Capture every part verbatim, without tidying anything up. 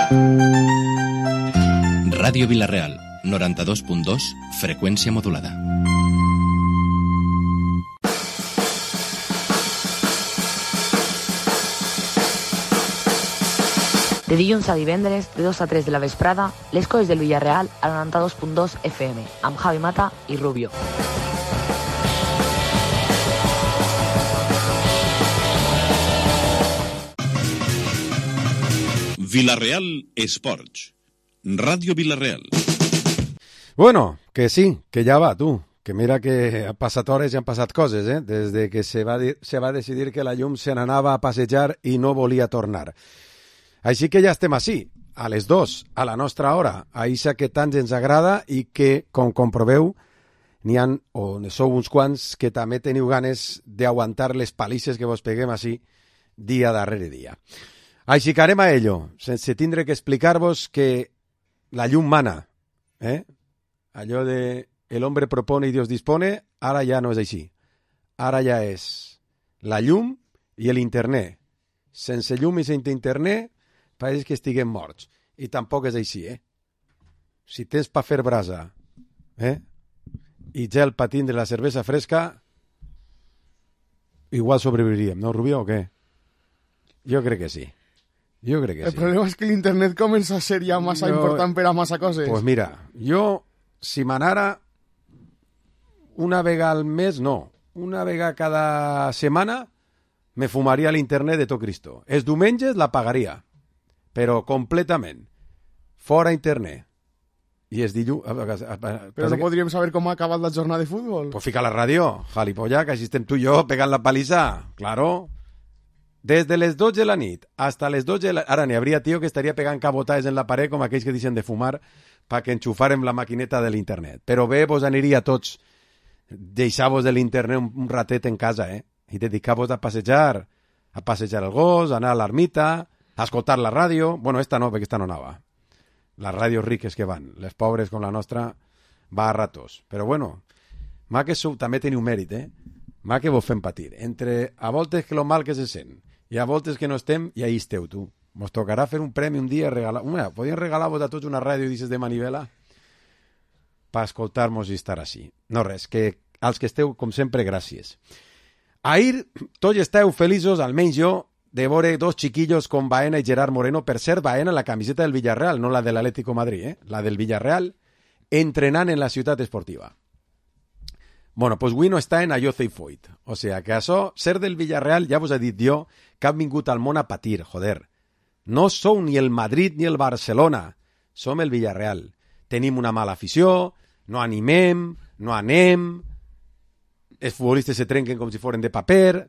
Ràdio Vila-real, noranta-dos punt dos, freqüència modulada. De dilluns a divendres, de dos a tres de la vesprada, les coses del Villarreal a noranta-dos punt dos F M, amb Javi Mata i Rubio. Vila-real Esports. Ràdio Vila-real. Bueno, que sí, que ja va, tu. Que mira que han passat hores i han passat coses, eh? Des de que se va, se va decidir que la llum se n'anava a passejar i no volia tornar. Així que ja estem així, a les dos, a la nostra hora, a Isa que tant ens agrada i que, com comproveu, n'hi ha, o ne sou uns quants, que també teniu ganes d'aguantar les palisses que vos peguem així dia darrere dia. Així que anem a ello, sense tindre que explicar-vos que la llum mana, eh? Allò de el hombre propone i Dios dispone, ara ja no és així. Ara ja és la llum i l'internet. Sense llum i sense internet, pareix que estiguem morts. I tampoc és així, eh? Si tens pa fer brasa, eh? I gel pa tindre la cervesa fresca, igual sobreviviríem, no, Rubio, o què? Jo crec que sí. Jo crec que El sí. El problema és que l'internet comença a ser ja massa jo... important per a massa coses. Pues mira, jo, si m'anara una vegada al mes, no. Una vegada cada setmana me fumaria l'internet de tot Cristo. Els diumenges la pagaria. Però completament. Fora internet. I es dilluns... Però no podríem saber com ha acabat la jornada de futbol. Pues fica la ràdio, jalipolla, que així estem tu i jo pegant la paliza. Claro. Des de les dotze de la nit hasta les dotze de la... Ara n'hi hauria tio que estaria pegant cabotades en la paret com aquells que deixen de fumar perquè enxufarem la maquineta de l'internet. Però bé, vos aniria tots deixar-vos de l'internet un, un ratet en casa, eh? I dedicar-vos a passejar, a passejar el gos, a anar a l'ermita, a escoltar la ràdio. Bueno, esta no, perquè esta no anava. Les ràdios riques que van. Les pobres com la nostra va a ratos. Però bueno, mà que sou, també teniu mèrit, eh? Mà que vos fem patir. Entre a voltes que lo mal que se sent i a voltes que no estem, i ahí esteu, tu. Mos tocarà fer un premi un dia, regalar... Una, podien regalar-vos a tots una ràdio d'aquestes de manivela per escoltar-nos i estar així. No res, que als que esteu, com sempre, gràcies. Ahir tots esteu feliços, almenys jo, de veure dos chiquillos com Baena i Gerard Moreno. Per cert, Baena la camiseta del Villarreal, no la de l'Atlético Madrid, eh? La del Villarreal, entrenant en la ciutat esportiva. Bueno, pues avui no està en Ayoce i Foyt. O sea, que això, ser del Villarreal, ja vos he dit jo, que han vingut al món a patir, joder. No sou ni el Madrid ni el Barcelona, som el Villarreal. Tenim una mala afició, no animem, no anem, els futbolistes se trenquen com si foren de paper,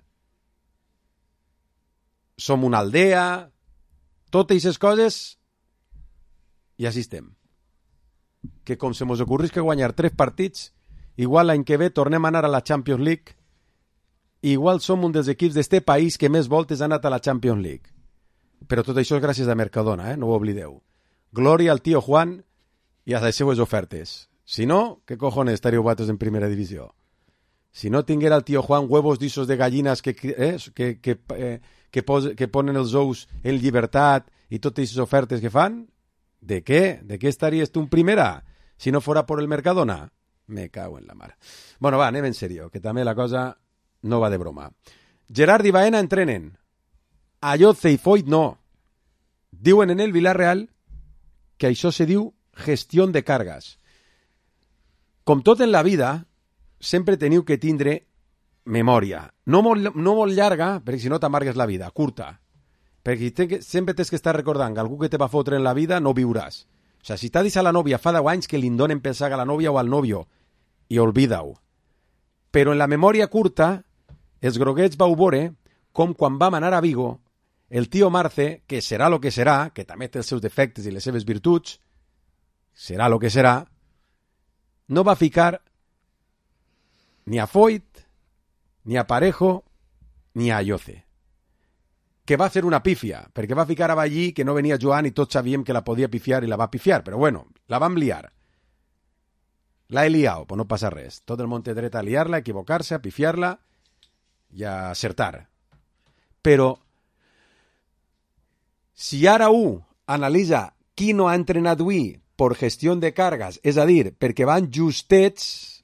som una aldea, totes aquestes coses, i així estem. Que com se mos ocorris que guanyar tres partits, igual l'any que ve tornem a anar a la Champions League, igual som un dels equips d'este país que més voltes ha anat a la Champions League. Però tot això és gràcies a Mercadona, eh? No ho oblideu. Glòria al tio Juan i a les seues ofertes. Si no, què cojones estaríeu vosaltres en primera divisió? Si no tinguera el tio Juan huevos d'issos de gallines que, eh, que, que, eh, que, pos, que ponen els ous en llibertat i totes aquestes ofertes que fan, de què? De què estaries tu en primera? Si no fora por el Mercadona? Me cago en la mar. Bueno, va, anem en serio, que també la cosa no va de broma. Gerard i Baena entrenen. Ayoce i Foyt no. Diuen en el Villarreal que això se diu gestió de càrregues. Com tot en la vida, sempre teniu que tindre memòria. No molt, no molt llarga, perquè si no t'amargues la vida, curta. Perquè te, sempre tens que estar recordant que algú que te va fotre en la vida no viuràs. O sigui, si t'ha dit a la nòvia fa deu anys que li donen per sac a la nòvia o al nòvio, i olvida-ho. Però en la memòria curta, els groguets vau veure com quan vam anar a Vigo, el tio Marce, que serà lo que serà, que també té els seus defectes i les seves virtuts, serà lo que serà, no va ficar ni a Foyt, ni a Parejo, ni a Ayoce. Que va fer una pífia, perquè va ficar a Ballí que no venia Joan i tots sabíem que la podia pifiar i la va pifiar, però bueno, la vam liar. La he liat, però no passa res. Tot el món té dret a liar-la, a equivocar-se, a pifiar-la i a acertar. Però si ara un analitza qui no ha entrenat avui per gestió de càrregues, és a dir, perquè van justets,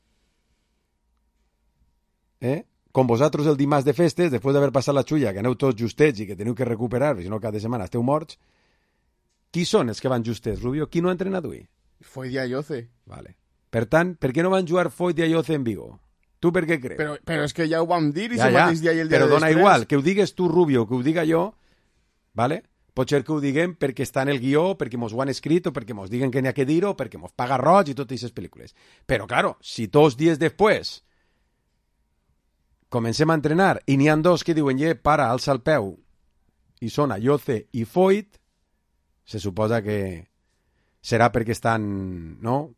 eh? com vosaltres el dimarts de festes, després d'haver passat la xulla, que aneu tots justets i que teniu que recuperar, si no cada setmana esteu morts, qui són els que van justets, Rubio? Qui no ha entrenat avui? Foyt i Ayoce. Vale. Per tant, per què no van jugar Foyt i Ayoce en Vigo? Tu per què creus? Però, però és que ja ho vam dir i ja, ja, ja. mateix dia i el dia però dona després. igual, que ho digues tu, Rubio, que ho diga jo, vale? Pot ser que ho diguem perquè està en el guió, perquè mos ho han escrit, o perquè mos diguen que n'hi ha que dir-ho, o perquè mos paga roig i totes aquestes pel·lícules. Però, claro, si dos dies després comencem a entrenar i n'hi ha dos que diuen, ye, para, alça el peu, i són Ayoce i Foyt, se suposa que serà perquè estan, no?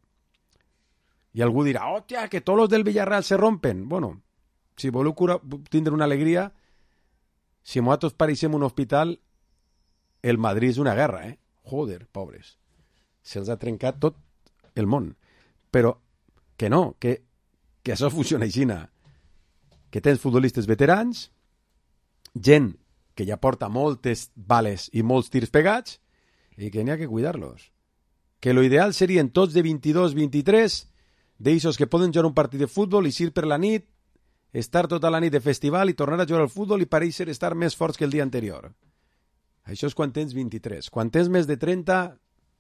I algú dirà, hòstia, que tots els del Villarreal se rompen. Bueno, si voleu cura, tindre una alegria, si nosaltres pareixem un hospital, el Madrid és una guerra, eh? Joder, pobres. Se'ls ha trencat tot el món. Però que no, que, que això funciona així. Que tens futbolistes veterans, gent que ja porta moltes bales i molts tirs pegats, i que n'hi ha que cuidar-los. Que lo ideal serien tots de vint-i-dos vint-i-tres, d'eixos que poden jugar un partit de futbol i ir per la nit, estar tota la nit de festival i tornar a jugar al futbol i pareixer estar més forts que el dia anterior. Això és quan tens vint-i-tres. Quan tens més de trenta,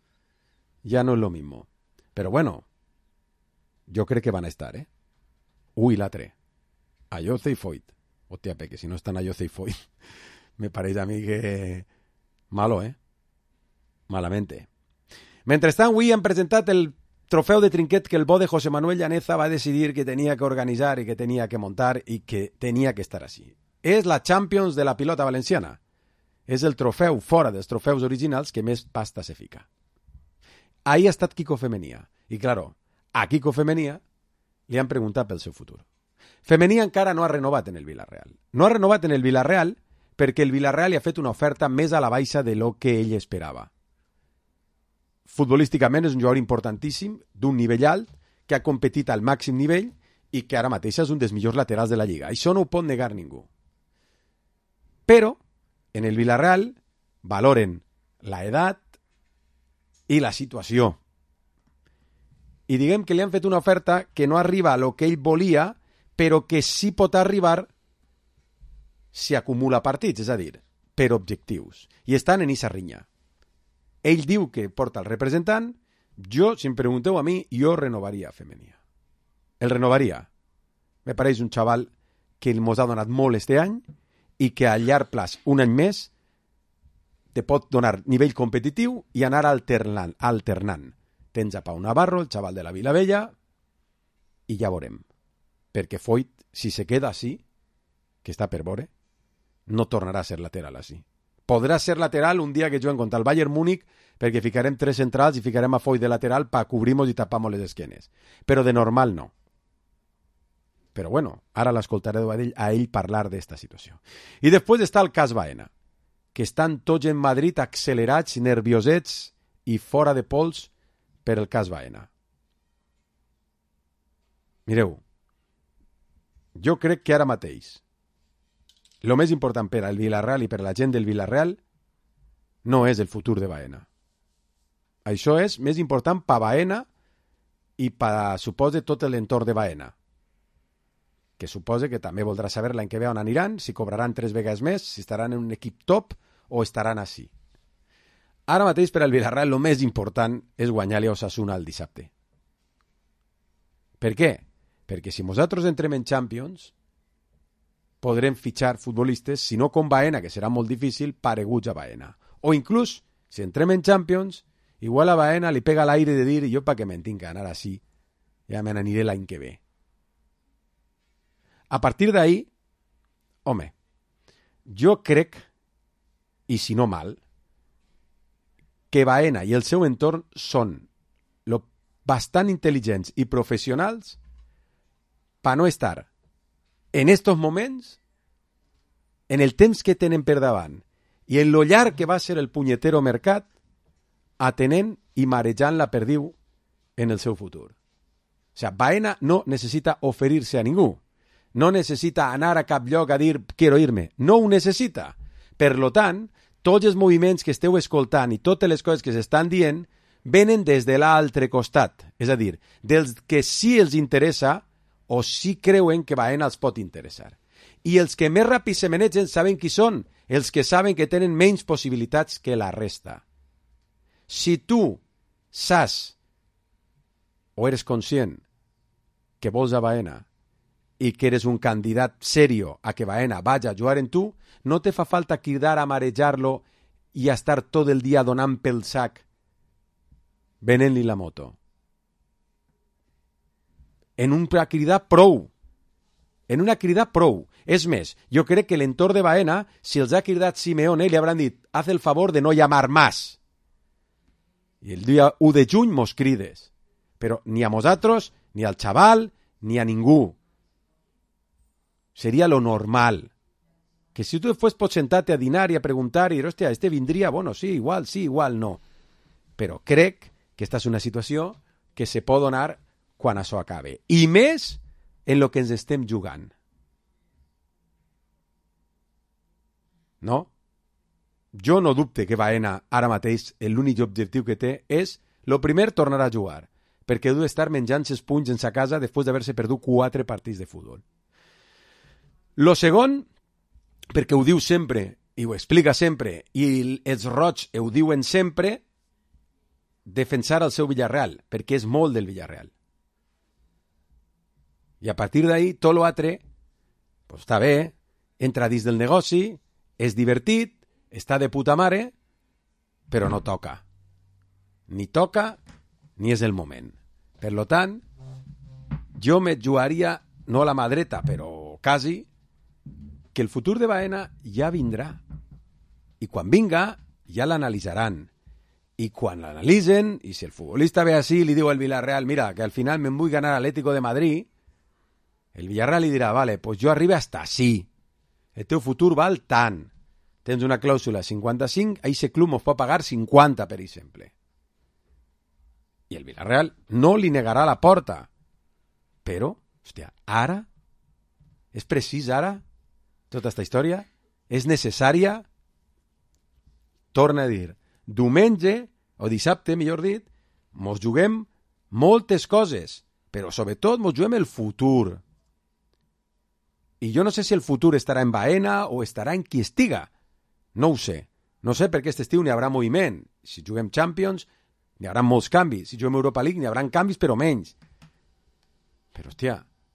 ja no és lo mismo. Però bueno, jo crec que van a estar, eh? Ui, l'altre. Ayoce i Foyt. Hòstia, perquè si no estan Ayoce i Foyt, me pareix a mi que... malo, eh? Malamente. Mentrestant, avui han presentat el trofeu de trinquet que el bo de José Manuel Llaneza va decidir que tenia que organitzar i que tenia que muntar i que tenia que estar així. És la Champions de la pilota valenciana. És el trofeu, fora dels trofeus originals, que més pasta se fica. Ahí ha estat Kiko Femenia. I, claro, a Kiko Femenia li han preguntat pel seu futur. Femenia encara no ha renovat en el Villarreal. No ha renovat en el Villarreal perquè el Villarreal li ha fet una oferta més a la baixa de lo que ell esperava. Futbolísticament és un jugador importantíssim, d'un nivell alt, que ha competit al màxim nivell i que ara mateix és un dels millors laterals de la Lliga. Això no ho pot negar ningú. Però, en el Villarreal, valoren la edat i la situació. I diguem que li han fet una oferta que no arriba a lo que ell volia, però que sí pot arribar si acumula partits, és a dir, per objectius. I estan en esa rinya. Ell diu que porta el representant, jo, si em pregunteu a mi, jo renovaria a Femenia. El renovaria. Me pareix un xaval que mos ha donat molt este any i que a llarg plaç, un any més, te pot donar nivell competitiu i anar alternant. alternant. Tens a Pau Navarro, el xaval de la Vilavella, i ja veurem. Perquè Foyt, si se queda així, que està per veure, no tornarà a ser lateral així. Podrà ser lateral un dia que juguen contra el Bayern Múnich perquè ficarem tres centrals i ficarem a Foyt de lateral para cubrimos i tapamos les esquenes. Però de normal no. Però bueno, ara l'escoltaré a ell, a ell parlar d'esta situació. I després està el cas Baena, que estan tots en Madrid accelerats, nerviosets i fora de pols per el cas Baena. Mireu, jo crec que ara mateix el més important per al Villarreal i per la gent del Villarreal no és el futur de Baena. Això és més important per Baena i per, suposa, tot l'entorn de Baena. Que suposa que també voldrà saber l'any que ve on aniran, si cobraran tres vegades més, si estaran en un equip top o estaran així. Ara mateix per al Villarreal el més important és guanyar-li a Osasuna el dissabte. Per què? Perquè si nosaltres entrem en Champions podrem fitxar futbolistes, si no com Baena, que serà molt difícil, pareguts a Baena. O inclús, si entrem en Champions, igual a Baena li pega l'aire de dir jo pa que me'n tinc que anar així, ja me n'aniré l'any que ve. A partir d'ahí, home, jo crec, i si no mal, que Baena i el seu entorn són lo bastant intel·ligents i professionals per no estar en estos moments, en el temps que tenen per davant i en lo llarg que va ser el punyetero mercat, atenent i marejant la perdiu en el seu futur. O sigui, Baena no necessita oferir-se a ningú. No necessita anar a cap lloc a dir quiero irme. No ho necessita. Per lo tant, tots els moviments que esteu escoltant i totes les coses que s'estan dient venen des de l'altre costat, és a dir, dels que sí els interessa o sí creuen que Baena els pot interessar. I els que més ràpid se manegen saben qui són, els que saben que tenen menys possibilitats que la resta. Si tu saps o eres conscient que vols a Baena i que eres un candidat serio a que Baena vaya a jugar en tu, no te fa falta cridar a marejar-lo i a estar tot el dia donant pel sac venent-li la moto. En una crida prou. En una crida prou. És més, jo crec que l'entorn de Baena, si els ha cridat Simeone, li hauran dit, haz el favor de no llamar más. I el dia u de juny mos crides. Però ni a nosaltres, ni al xaval, ni a ningú. Seria lo normal. Que si tu después pots sentarte a dinar i a preguntar, i hòstia, este vindria, bueno, sí, igual, sí, igual, no. Però crec que esta és una situació que se pot donar quan això acabe. I més en lo que ens estem jugant. No? Jo no dubte que Baena ara mateix l'únic objectiu que té és, lo primer, tornar a jugar, perquè deu estar menjant els punys en sa casa després d'haver-se perdut quatre partits de futbol. Lo segon, perquè ho diu sempre, i ho explica sempre, i els roig ho diuen sempre, defensar el seu Villarreal, perquè és molt del Villarreal. I a partir d'ahí, tot l'altre, pues està bé, entra dins del negoci, és divertit, està de puta mare, però no toca. Ni toca, ni és el moment. Per lo tant, jo me jugaria, no a la mà dreta, però quasi, que el futur de Baena ja vindrà. I quan vinga, ja l'analitzaran. I quan l'analitzen, i si el futbolista ve així i li diu al Villarreal, mira, que al final me'n vull ganar Atlético de Madrid, el Villarreal li dirà, vale, pues jo arribe hasta així. El teu futur val tant. Tens una clàusula cinquanta-cinc, a aquest club mos pot pagar cinquanta, per exemple. I el Villarreal no li negarà la porta. Però, hòstia, ara? És precís ara? Tota aquesta història? És necessària? Torna a dir, diumenge, o dissabte, millor dit, mos juguem moltes coses, però sobretot mos juguem el futur. I jo no sé si el futur estarà en Baena o estarà en qui estiga. No ho sé. No sé perquè aquest estiu n'hi haurà moviment. Si juguem Champions, n'hi haurà molts canvis. Si juguem Europa League, n'hi haurà canvis, però menys. Però, hòstia,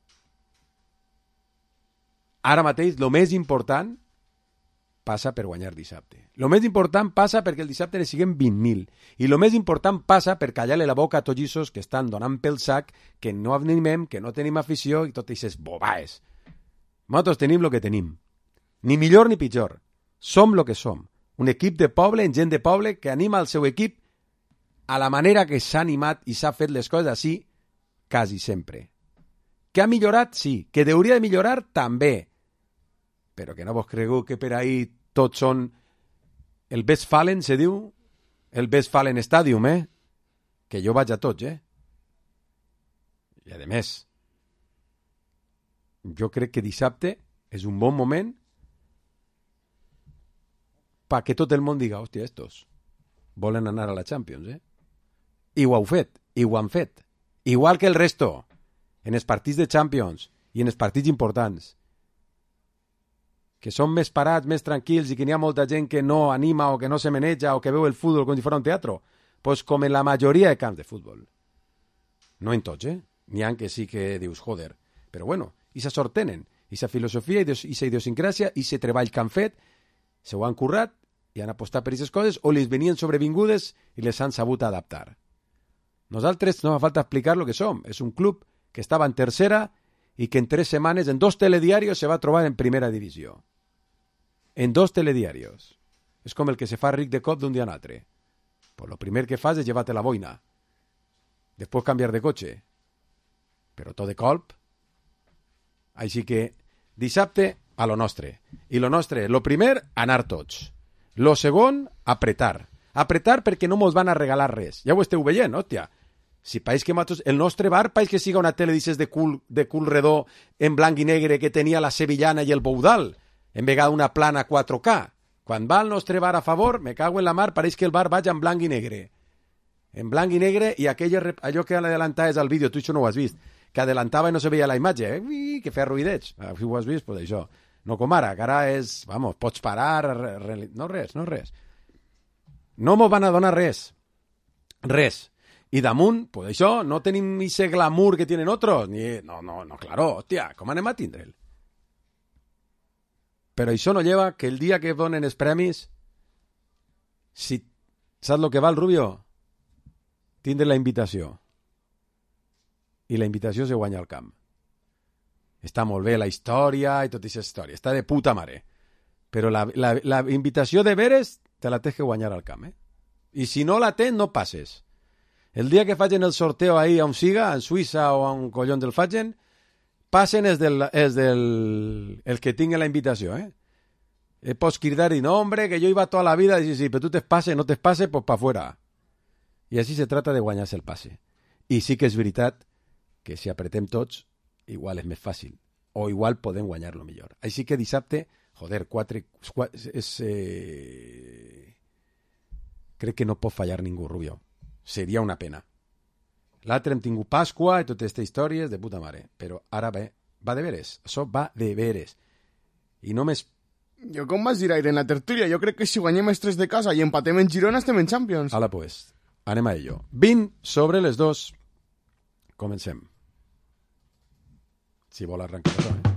ara mateix, el més important passa per guanyar dissabte. El més important passa perquè el dissabte ne siguem vint mil. I el més important passa per callar-li la boca a tots aquests que estan donant pel sac, que no animem, que no tenim afició i tot aquestes bobaes. Nosaltres tenim el que tenim. Ni millor ni pitjor. Som el que som. Un equip de poble, en gent de poble, que anima el seu equip a la manera que s'ha animat i s'ha fet les coses així quasi sempre. Que ha millorat? Sí. Que hauria de millorar? També. Però que no vos cregueu que per ahí tots són el Westfalen, se diu? El Westfalen Stadium, eh? Que jo vaig a tots, eh? I a més, jo crec que dissabte és un bon moment perquè tot el món diga, hòstia, estos volen anar a la Champions, eh? I ho heu fet, i ho han fet. Igual que el resto, en els partits de Champions i en els partits importants, que són més parats, més tranquils i que n'hi ha molta gent que no anima o que no se maneja o que veu el futbol com si fos un teatre, pues com en la majoria de camps de futbol. No en tots, eh? N'hi ha que sí que dius, joder, però bueno, i se sort tenen, i sa filosofia, i sa idiosincràsia, i se treball que han fet, se ho han currat, i han apostat per aquestes coses, o les venien sobrevingudes i les han sabut adaptar. Nosaltres no fa falta explicar lo que som. És un club que estava en tercera i que en tres setmanes, en dos telediarios, se va trobar en primera divisió. En dos telediarios. És com el que se fa ric de cop d'un dia a un altre. Pues lo primer que fas és llevar-te la boina. Després canviar de cotxe. Però tot de colp. Així que dissabte a lo nostre. I lo nostre, lo primer, anar tots. Lo segon, apretar. Apretar perquè no mos van a regalar res. Ja ho esteu veient, hòstia. Si país que matos, el nostre bar, país que siga una tele dices de cul, de cul redó en blanc i negre que tenia la sevillana i el Boudal, en vegada una plana quatre K. Quan va el nostre bar a favor, me cago en la mar, pareix que el bar vaig en blanc i negre. En blanc i negre, i aquella, allò que adelantaves al vídeo, tu això no ho has vist, que adelantava i no se veia la imatge, eh? Que feia ruïdeig. Si ho has vist, pues això. No com ara, que ara és, vamos, pots parar, re, re, no res, no res. No m'ho van a donar res. Res. I damunt, pues això, no tenim ese glamour que tienen otros. Ni, no, no, no, claro, hòstia, com anem a tindre'l? Però això no lleva que el dia que donen els premis, si saps lo que val, Rubio? Tindre la invitació. I la invitació se guanya al camp. Està molt bé la història i tota aquesta història. Està de puta mare. Però la, la, la invitació de veres te la tens que guanyar al camp, eh? I si no la tens, no passes. El dia que facin el sorteo ahí on siga, en Suïssa o on collons del facin, passen és del, és del el que tingui la invitació, eh? Eh, pots cridar i no, hombre, que jo iba toda la vida, i sí, sí, però tu te passe, no te passe, pues pa fuera. I així se trata de guanyar-se el passe. I sí que és veritat que si apretem tots, igual és més fàcil. O igual podem guanyar-lo millor. Així que dissabte, joder, quatre... quatre és, eh... crec que no pot fallar ningú, Rubio. Seria una pena. L'altre hem tingut Pasqua i totes aquestes històries de puta mare. Però ara bé, va de veres. Això va de veres. I només... Jo com vas dir ahir en la tertúlia, jo crec que si guanyem els tres de casa i empatem en Girona estem en Champions. Ala, pues, anem a ello. vint sobre les dos. Comencem. Si vol arrencar això, eh?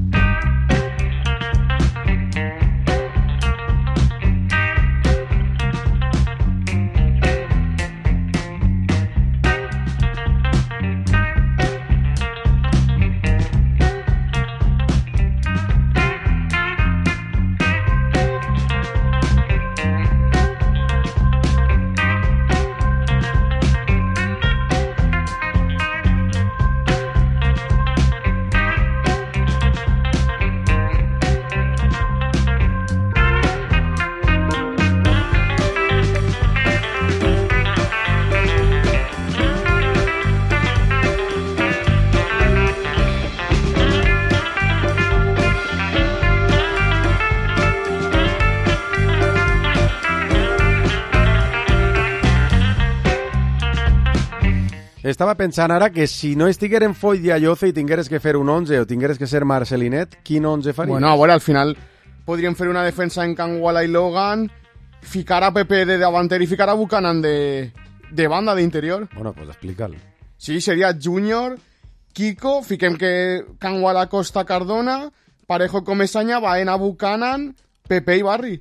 Estava pensant ara que si no estigueren Foyt i Ayoce i tingueres que fer un onze o tingueres que ser Marcelinet, quin onze faries? Bueno, a veure, al final podríem fer una defensa en Kangwala i Logan, ficar a Pepe de davanter i ficar a Buchanan de, de banda d'interior. Bueno, pues explica'l. Sí, seria Júnior, Kiko, fiquem que Kangwala, Costa, Cardona, Parejo, Comesaña, Baena, Buchanan, Pepe i Barri.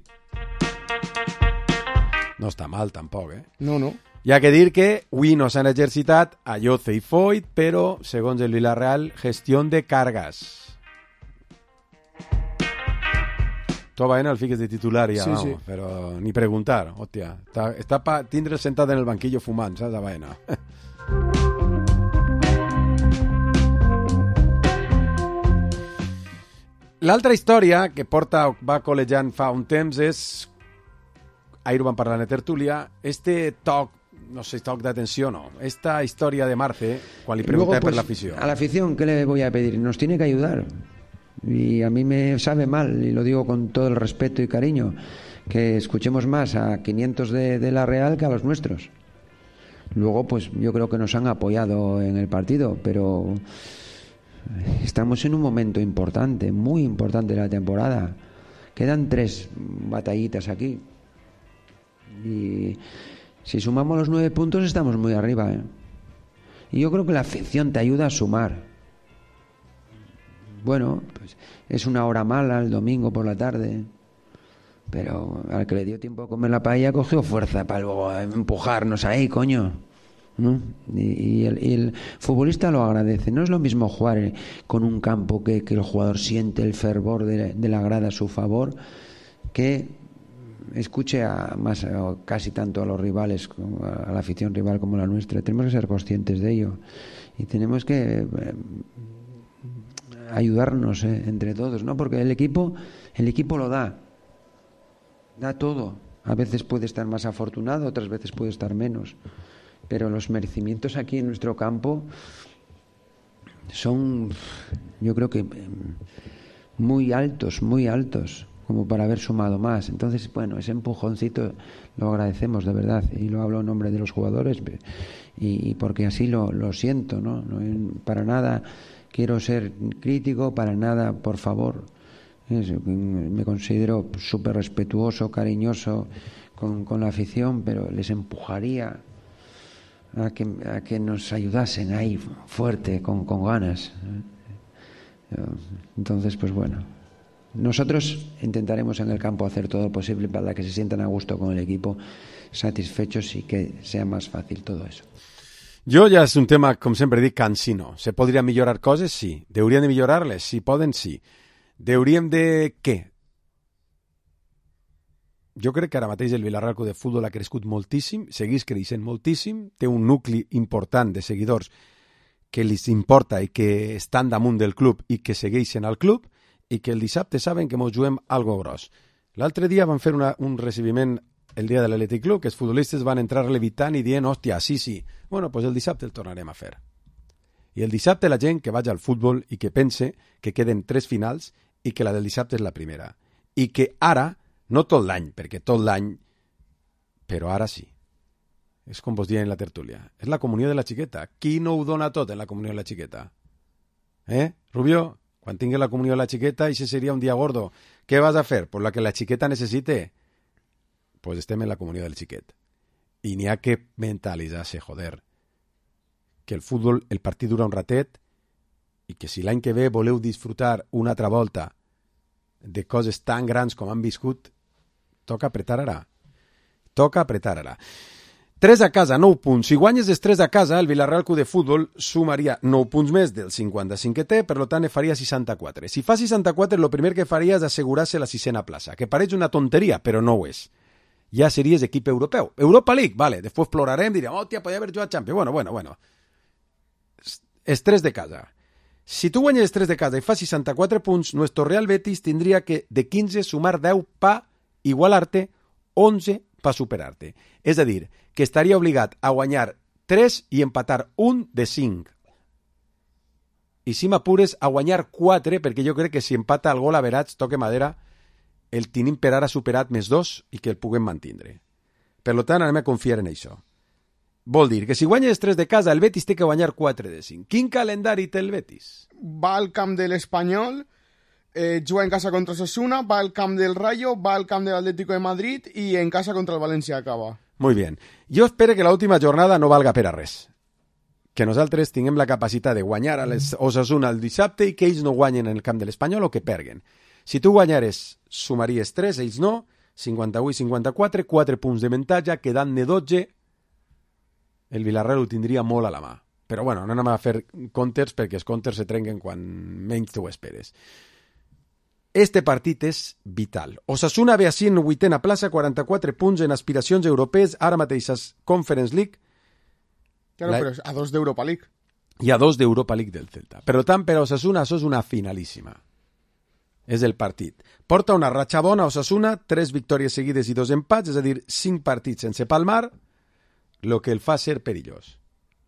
No està mal, tampoc, eh? No, no. Hi ha que dir que avui no s'han exercitat Ayoce i Foyt, però, segons el Villarreal, gestió de cargas. Tu a Baena el fiques de titular ja, sí, vamos, sí. Però ni preguntar, hòstia. Està, està pa tindre sentat en el banquillo fumant, saps, a Baena. L'altra història que porta va col·legiant fa un temps és, ahir ho vam parlar en la tertúlia, este toc, no sé, toc d'atenció no, esta historia de Marce, quan li pregunté Luego, pues, per l'afició. A la afición, ¿qué le voy a pedir? Nos tiene que ayudar. Y a mí me sabe mal, y lo digo con todo el respeto y cariño, que escuchemos más a quinientos de, de la Real que a los nuestros. Luego, pues yo creo que nos han apoyado en el partido, pero estamos en un momento importante, muy importante de la temporada. Quedan tres batallitas aquí. Y si sumamos los nueve puntos estamos muy arriba, ¿eh? Y yo creo que la afición te ayuda a sumar. Bueno, pues es una hora mala el domingo por la tarde, pero al que le dio tiempo a comer la paella cogió fuerza para luego empujarnos ahí, coño, ¿no? Y, y, el, y el futbolista lo agradece. No es lo mismo jugar con un campo que, que el jugador siente el fervor de, de la grada a su favor, que escuche a más a casi tanto a los rivales, a la afición rival como la nuestra. Tenemos que ser conscientes de ello y tenemos que eh, ayudarnos eh, entre todos, ¿no? Porque el equipo el equipo lo da da todo. A veces puede estar más afortunado, otras veces puede estar menos, pero los merecimientos aquí en nuestro campo son, yo creo que muy altos, muy altos. como para haber sumado más. Entonces, bueno, ese empujoncito lo agradecemos de verdad, y lo hablo en nombre de los jugadores, y, y porque así lo, lo siento, ¿no? No, para nada quiero ser crítico, para nada, por favor. Es, me considero súper respetuoso, cariñoso con, con la afición, pero les empujaría a que, a que nos ayudasen ahí fuerte, con, con ganas. Entonces, pues bueno, nosotros intentaremos en el campo hacer todo lo posible para que se sientan a gusto con el equipo, satisfechos, y que sea más fàcil todo eso. Jo ja és un tema, com sempre dic, cansino. Se podrien millorar coses? Sí. Deurien de millorar-les? Si poden, sí. Deuríem de què? Jo crec que ara mateix el Villarreal Club de Futbol ha crescut moltíssim, segueix creixent moltíssim, té un nucli important de seguidors que li importa i que estan damunt del club i que segueixen al club, i que el dissabte saben que mos juguem algo gros. L'altre dia van fer una, un recibiment el dia de l'Atlètic Club, que els futbolistes van entrar levitant i dient, hòstia, sí, sí. Bueno, doncs el dissabte el tornarem a fer. I el dissabte la gent que vagi al futbol i que pense que queden tres finals i que la del dissabte és la primera. I que ara, no tot l'any, perquè tot l'any, però ara sí. És com vos deia en la tertúlia. És la comunió de la xiqueta. Qui no ho dona tot en la comunió de la xiqueta? Eh, Rubio? Quan tingui la comunió de la xiqueta, això seria un dia gordo. Què vas a fer? Pues la que la xiqueta necessite. Pues estem en la comunió del xiquet. I n'hi ha que mentalitzar-se, joder. Que el futbol, el partit dura un ratet, i que si l'any que ve voleu disfrutar una altra volta de coses tan grans com han viscut, toca apretar ara. Toca apretar ara. tres a casa, nou punts. Si guanyes els tres a casa, el Villarreal Club de Futbol sumaria nou punts més del cinquanta-cinc que té, per tant ne faria seixanta-quatre. Si fa seixanta-quatre, el primer que faria és assegurar-se la sisena plaça, que pareix una tonteria, però no ho és. Ja series equip europeu. Europa League, vale, després plorarem, direm, hòstia, podria haver jugat Champions. Bueno, bueno, bueno. És tres de casa. Si tu guanyes tres de casa i fas seixanta-quatre punts, nuestro Real Betis tindria que de quinze sumar deu pa igualar-te, onze pa superar-te. És a dir, que estaria obligat a guanyar tres i empatar un de cinc. I si m'apures, a guanyar quatre, perquè jo crec que si empata el gol average, toque madera, el tenim per ara superat més dos i que el puguem mantindre. Per tant, anem a confiar en això. Vol dir que si guanyes tres de casa, el Betis té que guanyar quatre de cinc. Quin calendari té el Betis? Va al camp de l'Espanyol, eh, juga en casa contra Osasuna, va al camp del Rayo, va al camp de l'Atlético de Madrid i en casa contra el València acaba. Muy bien. Jo espero que l'última jornada no valga per a res. Que nosaltres tinguem la capacitat de guanyar a les Osasuna el dissabte i que ells no guanyen en el camp de l'Espanyol o que perguen. Si tu guanyares, sumaries tres, ells no, cinquanta-vuit cinquanta-quatre, quatre punts de avantatge, quedant de dotze, el Villarreal ho tindria molt a la mà. Però bueno, no anem a fer counters perquè els counters se trenquen quan menys t'ho esperes. Este partit és vital. Osasuna ve així en vuitena plaça, quaranta-quatre punts en aspiracions europees, ara mateixes Conference League. Claro, la... però a dos d'Europa League. I a dos d'Europa League del Celta. Per tant, per a Osasuna això és una finalíssima. És el partit. Porta una ratxa bona Osasuna, tres victòries seguides i dos empats, és a dir, cinc partits sense palmar, el que el fa ser perillós.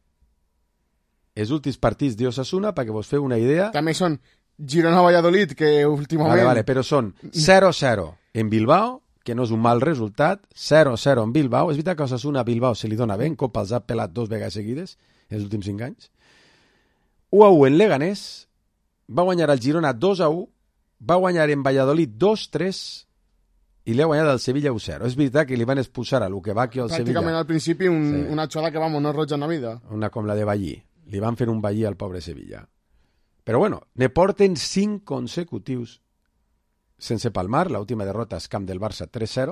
Els últims partits d'Osasuna, perquè vos feu una idea... També són Girona-Valladolid, que últimament... Vale, vale, però són zero zero en Bilbao, que no és un mal resultat, zero zero en Bilbao. És veritat que Osasuna a Bilbao se li dona bé, en Copa els ha pelat dos vegades seguides, els últims cinc anys. u a u en Leganés, va guanyar al Girona dos a u, va guanyar en Valladolid dos tres i li ha guanyat al Sevilla u zero. És veritat que li van expulsar a Luquevacchio al Sevilla. Pràcticament al principi un, sí. Una xolada que, vamos, no roja en la vida. Una com la de Ballí. Li van fer un Ballí al pobre Sevilla. Però bueno, ne porten cinc consecutius sense palmar. L'última derrota és camp del Barça tres zero.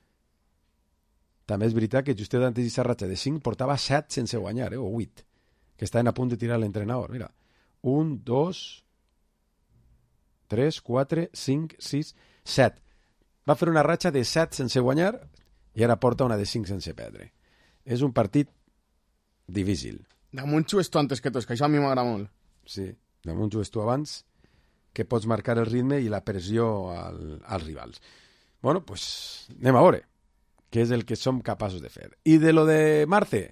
També és veritat que justet antes d'aquesta ratxa de cinc portava set sense guanyar, eh, o vuit, que estaven a punt de tirar l'entrenador. Mira, un, dos, tres, quatre, cinc, sis, set. Va fer una ratxa de set sense guanyar i ara porta una de cinc sense perdre. És un partit difícil. Damunt xues tu antes que tots, que això a mi m'agrada molt. Sí, damunt xues tu abans, que pots marcar el ritme i la pressió al, als rivals. Bueno, pues anem a veure què és el que som capaços de fer. I de lo de Marce,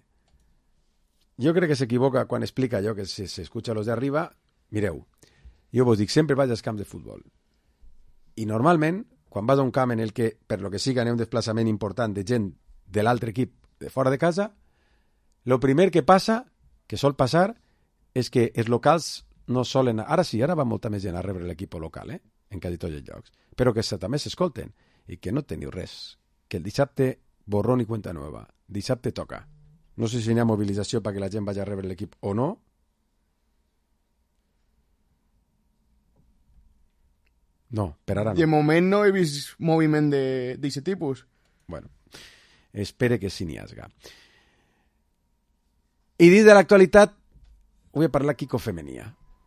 jo crec que s'equivoca quan explica allò que si s'escucha los de arriba. Mireu, jo vos dic, sempre vaig als camps de futbol. I normalment, quan vas a un camp en el que, per lo que siga, hi ha un desplaçament important de gent de l'altre equip de fora de casa, el primer que passa, que sol passar, és que els locals no solen... Ara sí, ara va molta més gent a rebre l'equip local, eh? En quasi tots els llocs. Però que també s'escolten i que no teniu res. Que el dissabte, borrón i cuenta nueva. Dissabte toca. No sé si hi ha mobilització perquè la gent vagi a rebre l'equip o no. No, per ara no. I de moment no he vist moviment d'aquest tipus. Bueno, espere que sí n'hi hagi. I dins de l'actualitat, vull parlar Quico Femenia,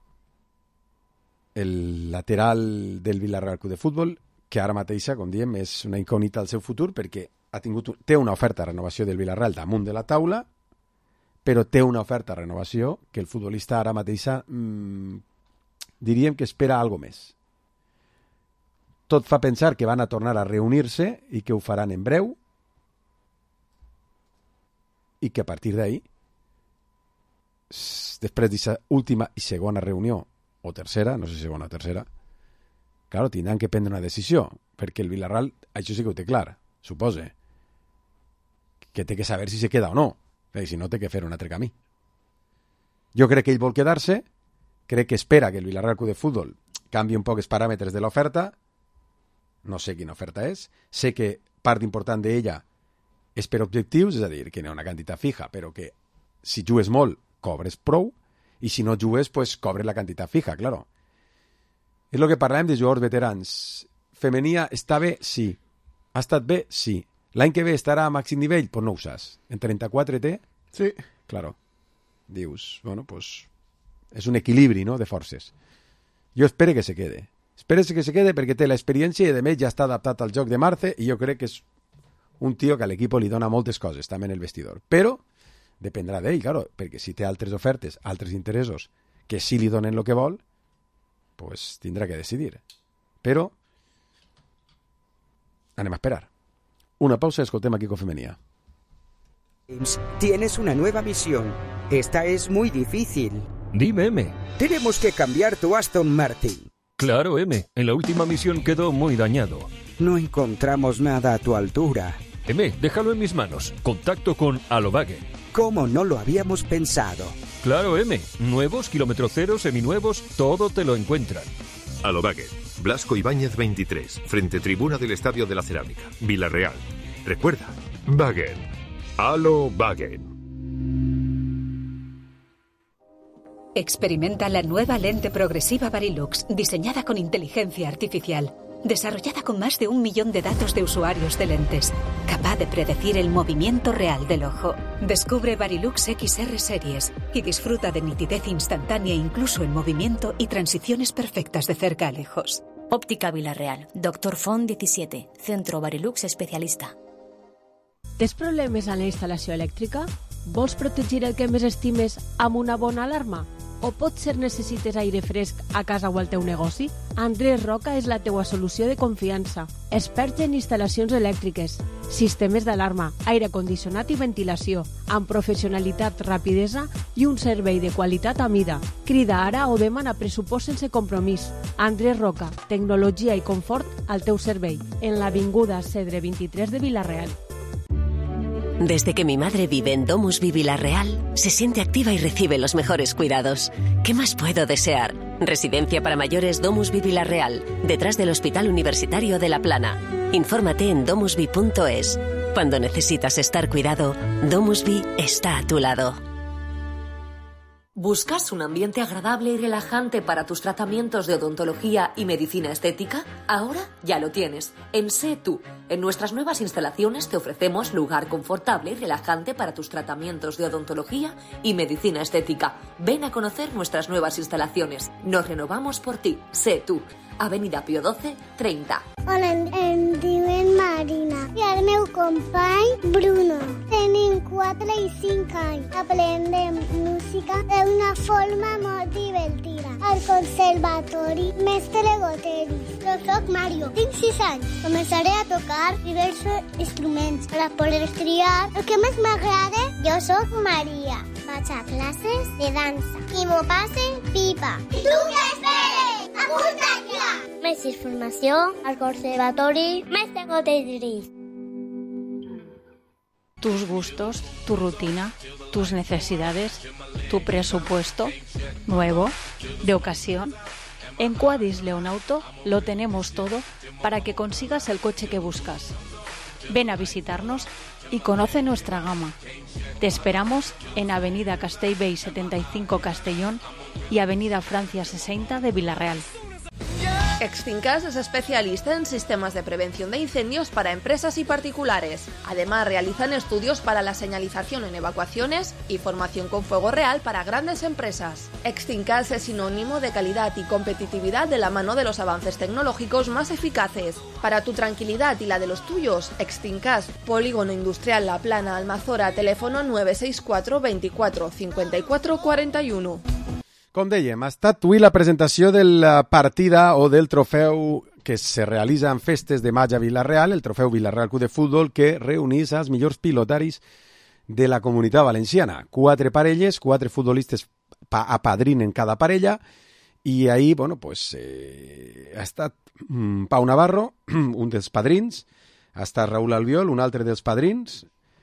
el lateral del Villarreal Club de Futbol, que ara mateixa, com diem, és una incògnita al seu futur perquè ha tingut, té una oferta de renovació del Villarreal damunt de la taula, però té una oferta de renovació que el futbolista ara mateixa mmm, diríem que espera algo més. Tot fa pensar que van a tornar a reunir-se i que ho faran en breu i que a partir d'ahí, després d'aquesta última i segona reunió, o tercera, no sé si segona o tercera, claro, tindran que prendre una decisió, perquè el Villarreal, això sí que ho té clar, supose, que té que saber si se queda o no, i si no té que fer un altre camí. Jo crec que ell vol quedar-se, crec que espera que el Villarreal Club de Futbol canvi un poc els paràmetres de l'oferta, no sé quina oferta és, sé que part important d'ella és per objectius, és a dir, que no hi ha una quantitat fija, però que si jugues molt, cobres prou, i si no jugues, pues cobres la quantitat fija, claro. És el que parlem de jugadors veterans. Femenia està bé? Sí. Ha estat bé? Sí. L'any que ve estarà a màxim nivell? Pues no ho saps. En trenta-quatre té? Sí. Claro. Dius, bueno, pues és un equilibri, no?, de forces. Jo espero que se quede. Espero que se quede perquè té l'experiència i, a més, ja està adaptat al joc de Marce i jo crec que és un tio que a l'equip li dona moltes coses, també en el vestidor. Però dependrà d'ell, claro, perquè si té altres ofertes, altres interessos, que sí li donen el que vol, pues tindrà que decidir. Però anem a esperar. Una pausa y escoltem a Quico Femenia. Tienes una nueva misión. Esta es muy difícil. Dime, M. Tenemos que cambiar tu Aston Martin. Claro, M. En la última misión quedó muy dañado. No encontramos nada a tu altura. M, déjalo en mis manos. Contacto con Alobagen. ¿Cómo no lo habíamos pensado? Claro, M. Nuevos, kilómetro cero, seminuevos, todo te lo encuentran. Alobagen. Blasco Ibáñez veintitrés, frente tribuna del Estadio de la Cerámica, Villarreal. Recuerda, Wagen. Alobagen. Experimenta la nueva lente progresiva Varilux, diseñada con inteligencia artificial, desarrollada con más de un millón de datos de usuarios de lentes, capaz de predecir el movimiento real del ojo. Descubre Varilux X R Series y disfruta de nitidez instantánea incluso en movimiento y transiciones perfectas de cerca a lejos. Óptica Villarreal, Doctor Font diecisiete, Centro Varilux especialista. Tens problemes en la instal·lació elèctrica? Vols protegir el que més estimes amb una bona alarma? O potser necessites aire fresc a casa o al teu negoci? Andrés Roca és la teua solució de confiança. Expert en instal·lacions elèctriques, sistemes d'alarma, aire condicionat i ventilació, amb professionalitat, rapidesa i un servei de qualitat a mida. Crida ara o demana pressupost sense compromís. Andrés Roca, tecnologia i confort al teu servei, en l'avinguda Cedre vint-i-tres de Villarreal. Desde que mi madre vive en Domusvi Villarreal, se siente activa y recibe los mejores cuidados. ¿Qué más puedo desear? Residencia para mayores Domusvi Villarreal, detrás del Hospital Universitario de La Plana. Infórmate en domusvi punto es. Cuando necesitas estar cuidado, Domusvi está a tu lado. ¿Buscas un ambiente agradable y relajante para tus tratamientos de odontología y medicina estética? Ahora ya lo tienes. En Sé Tú. En nuestras nuevas instalaciones te ofrecemos lugar confortable y relajante para tus tratamientos de odontología y medicina estética. Ven a conocer nuestras nuevas instalaciones. Nos renovamos por ti. Sé Tú. Avenida Pío doce, treinta. Hola, em diuen Marina i el meu company Bruno. Tenim quatre i cinc anys. Aprendem música d'una forma molt divertida. Al conservatori Mestre Goteris. Jo soc Mario, tinc sis anys. Començaré a tocar diversos instruments per a poder triar el que més m'agrada. Jo soc Maria. Vaig a classes de dansa i m'ho passe pipa. I tu què esperes? Apunta't ja! més informació al Conservatori Mestre Tedris. Tus gustos, tu rutina, tus necesidades, tu presupuesto, nuevo, de ocasión. En Quadis León Auto lo tenemos todo para que consigas el coche que buscas. Ven a visitarnos y conoce nuestra gama. Te esperamos en Avenida Castellbell setenta y cinco Castellón y Avenida Francia sesenta de Villarreal. Extincas es especialista en sistemas de prevención de incendios para empresas y particulares. Además, realizan estudios para la señalización en evacuaciones y formación con fuego real para grandes empresas. Extincas es sinónimo de calidad y competitividad de la mano de los avances tecnológicos más eficaces. Para tu tranquilidad y la de los tuyos, Extincas, Polígono Industrial La Plana, Almazora, teléfono nueve seis cuatro veinticuatro cincuenta y cuatro cuarenta y uno. Com dèiem, ha estat avui la presentació de la partida o del trofeu que se realitza en festes de maig a Vila-real, el trofeu Vila-real Club de Futbol, que reunís els millors pilotaris de la comunitat valenciana. Quatre parelles, quatre futbolistes apadrinen cada parella, i ahir, bueno, pues, eh, ha estat mm, Pau Navarro, un dels padrins, ha estat Raúl Albiol, un altre dels padrins,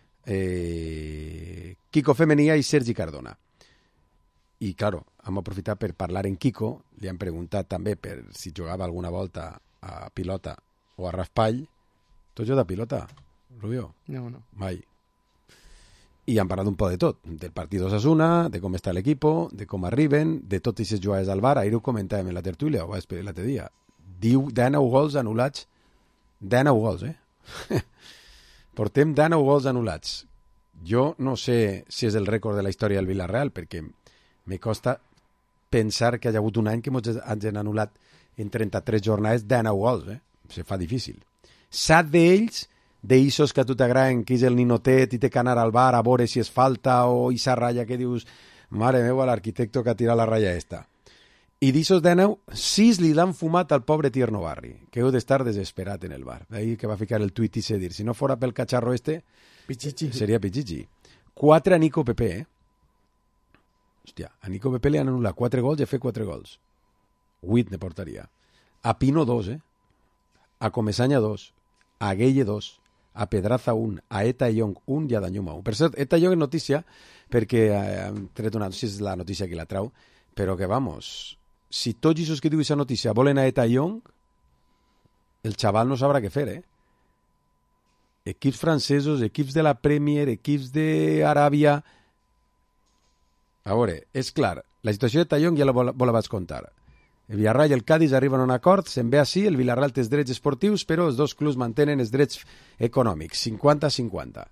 eh, Quico Femenia i Sergi Cardona. I, claro, hem aprofitat per parlar en Quico, li han preguntat també per si jugava alguna volta a pilota o a raspall. Tu jugat a pilota, Rubio? No, no. Mai. I han parlat un poc de tot, del partit d'Osasuna, de com està l'equip, de com arriben, de tot i les jugades al bar. Ahir ho comentàvem en la tertúlia, ho vaig esperar l'altre dia. Diu dinou gols anul·lats. dinou gols, eh? Portem dinou gols anul·lats. Jo no sé si és el rècord de la història del Villarreal, perquè me costa pensar que hi ha hagut un any que ens han anul·lat en trenta-tres jornades dinou gols, eh? Se fa difícil. Set d'ells, d'eixos que a tu t'agraden, que és el ninotet i té que anar al bar a veure si és falta o esa ratlla que dius, mare meva, l'arquitecto que ha tirat la ratlla esta. I d'eixos dinou, sis li l'han fumat al pobre Tierno Barri, que heu d'estar desesperat en el bar. D'ahir que va ficar el tuit i se dir, si no fora pel cacharro este, Pichichi. Seria Pichichi. Quatre a Nico Pepe, eh? Hòstia, a Nico Pepe li han anul·lat quatre gols i ha fet quatre gols. Huit ne portaria. A Pino dos, eh? A Comesanya dos. A Gueye dos. A Pedraza un. A Eta Young un i a Danyuma un. Per cert, Eta Young és notícia perquè han tret una, no sé si és la notícia que la trau, però que, vamos, si tots els que diu aquesta notícia volen a Eta Young, el xaval no sabrà què fer, eh? Equips francesos, equips de la Premier, equips d'Aràbia. A veure, és clar, la situació de Tallón ja la, la vaig contar. El Villarreal i el Cádiz arriben a un acord, se'n ve així, el Villarreal té els drets esportius, però els dos clubs mantenen els drets econòmics, cinquanta a cinquanta.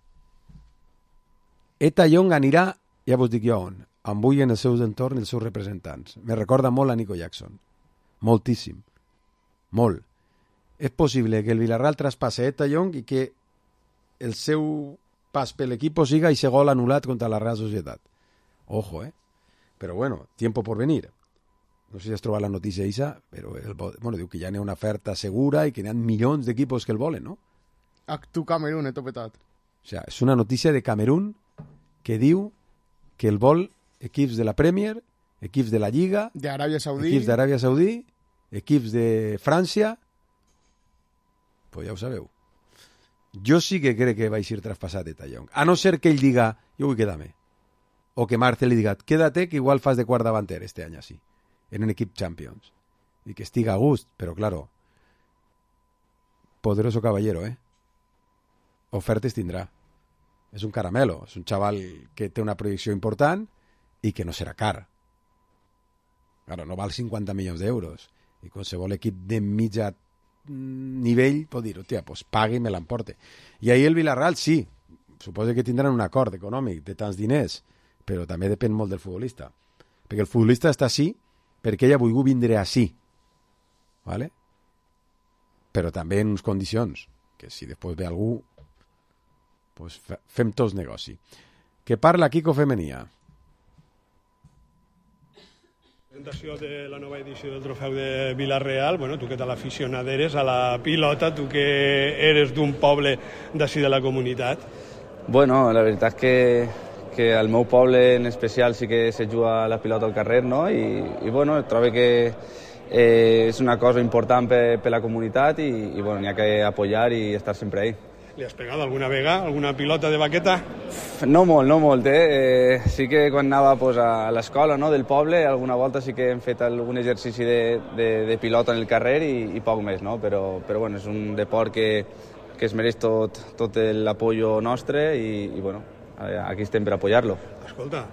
Eta Young anirà, ja vos dic jo on, amb avui en els seus entorns els seus representants. Me recorda molt a Nico Jackson. Moltíssim. Molt. És possible que el Villarreal traspasse Eta Young i que el seu pas per l'equip siga i se gol anul·lat contra la Real Societat. Ojo, eh? Però bueno, tiempo por venir. No sé si has trobat la notícia Isa, però el, bueno, diu que ja n'hi ha una oferta segura i que n'hi ha milions d'equipos que el volen, no? Actu Camerún, he topetat. O sea, és una notícia de Camerún que diu que el vol equips de la Premier, equips de la Lliga, d'Aràbia Saudí, equips d'Aràbia Saudí, equips de França, pues ja ho sabeu. Jo sí que crec que va ser traspassat Eta Young. A no ser que ell diga, jo vull quedar-me. O que Marcel li diga, quédate que igual fas de quart davanter este any así, en un equip Champions. I que estiga a gust, però claro, poderoso caballero, eh? Ofertes tindrà. És un caramelo, és un xaval que té una projecció important i que no serà car. Claro, no val cinquanta milions d'euros. I qualsevol equip de mitja nivell pot dir, hòstia, pues pagui i me l'emporte. I ahir el Villarreal sí, suposa que tindran un acord econòmic de tants diners, però també depèn molt del futbolista. Perquè el futbolista està així perquè ell ha volgut vindre així. ¿Vale? Però també en unes condicions, que si després ve algú, pues fem tots negoci. Que parla Quico Femenia. Presentació de la nova edició del trofeu de Vila-real. Bueno, tu que tal aficionat eres a la pilota, tu que eres d'un poble d'ací de la comunitat. Bueno, la veritat és que, que al meu poble en especial sí que se juga la pilota al carrer, no? I, i bueno, trobo que, eh, és una cosa important per, per la comunitat i, i bueno, n'hi ha que apoyar i estar sempre ahí. Li has pegat alguna vegada alguna pilota de baqueta? No molt, no molt, eh? eh sí que quan anava pues, a l'escola, no, del poble, alguna volta sí que hem fet algun exercici de, de, de pilota en el carrer i, i poc més, no? Però, però bueno, és un deport que, que es mereix tot, tot l'apoyo nostre i, i bueno, aquí estem per apoyar-lo. Escolta,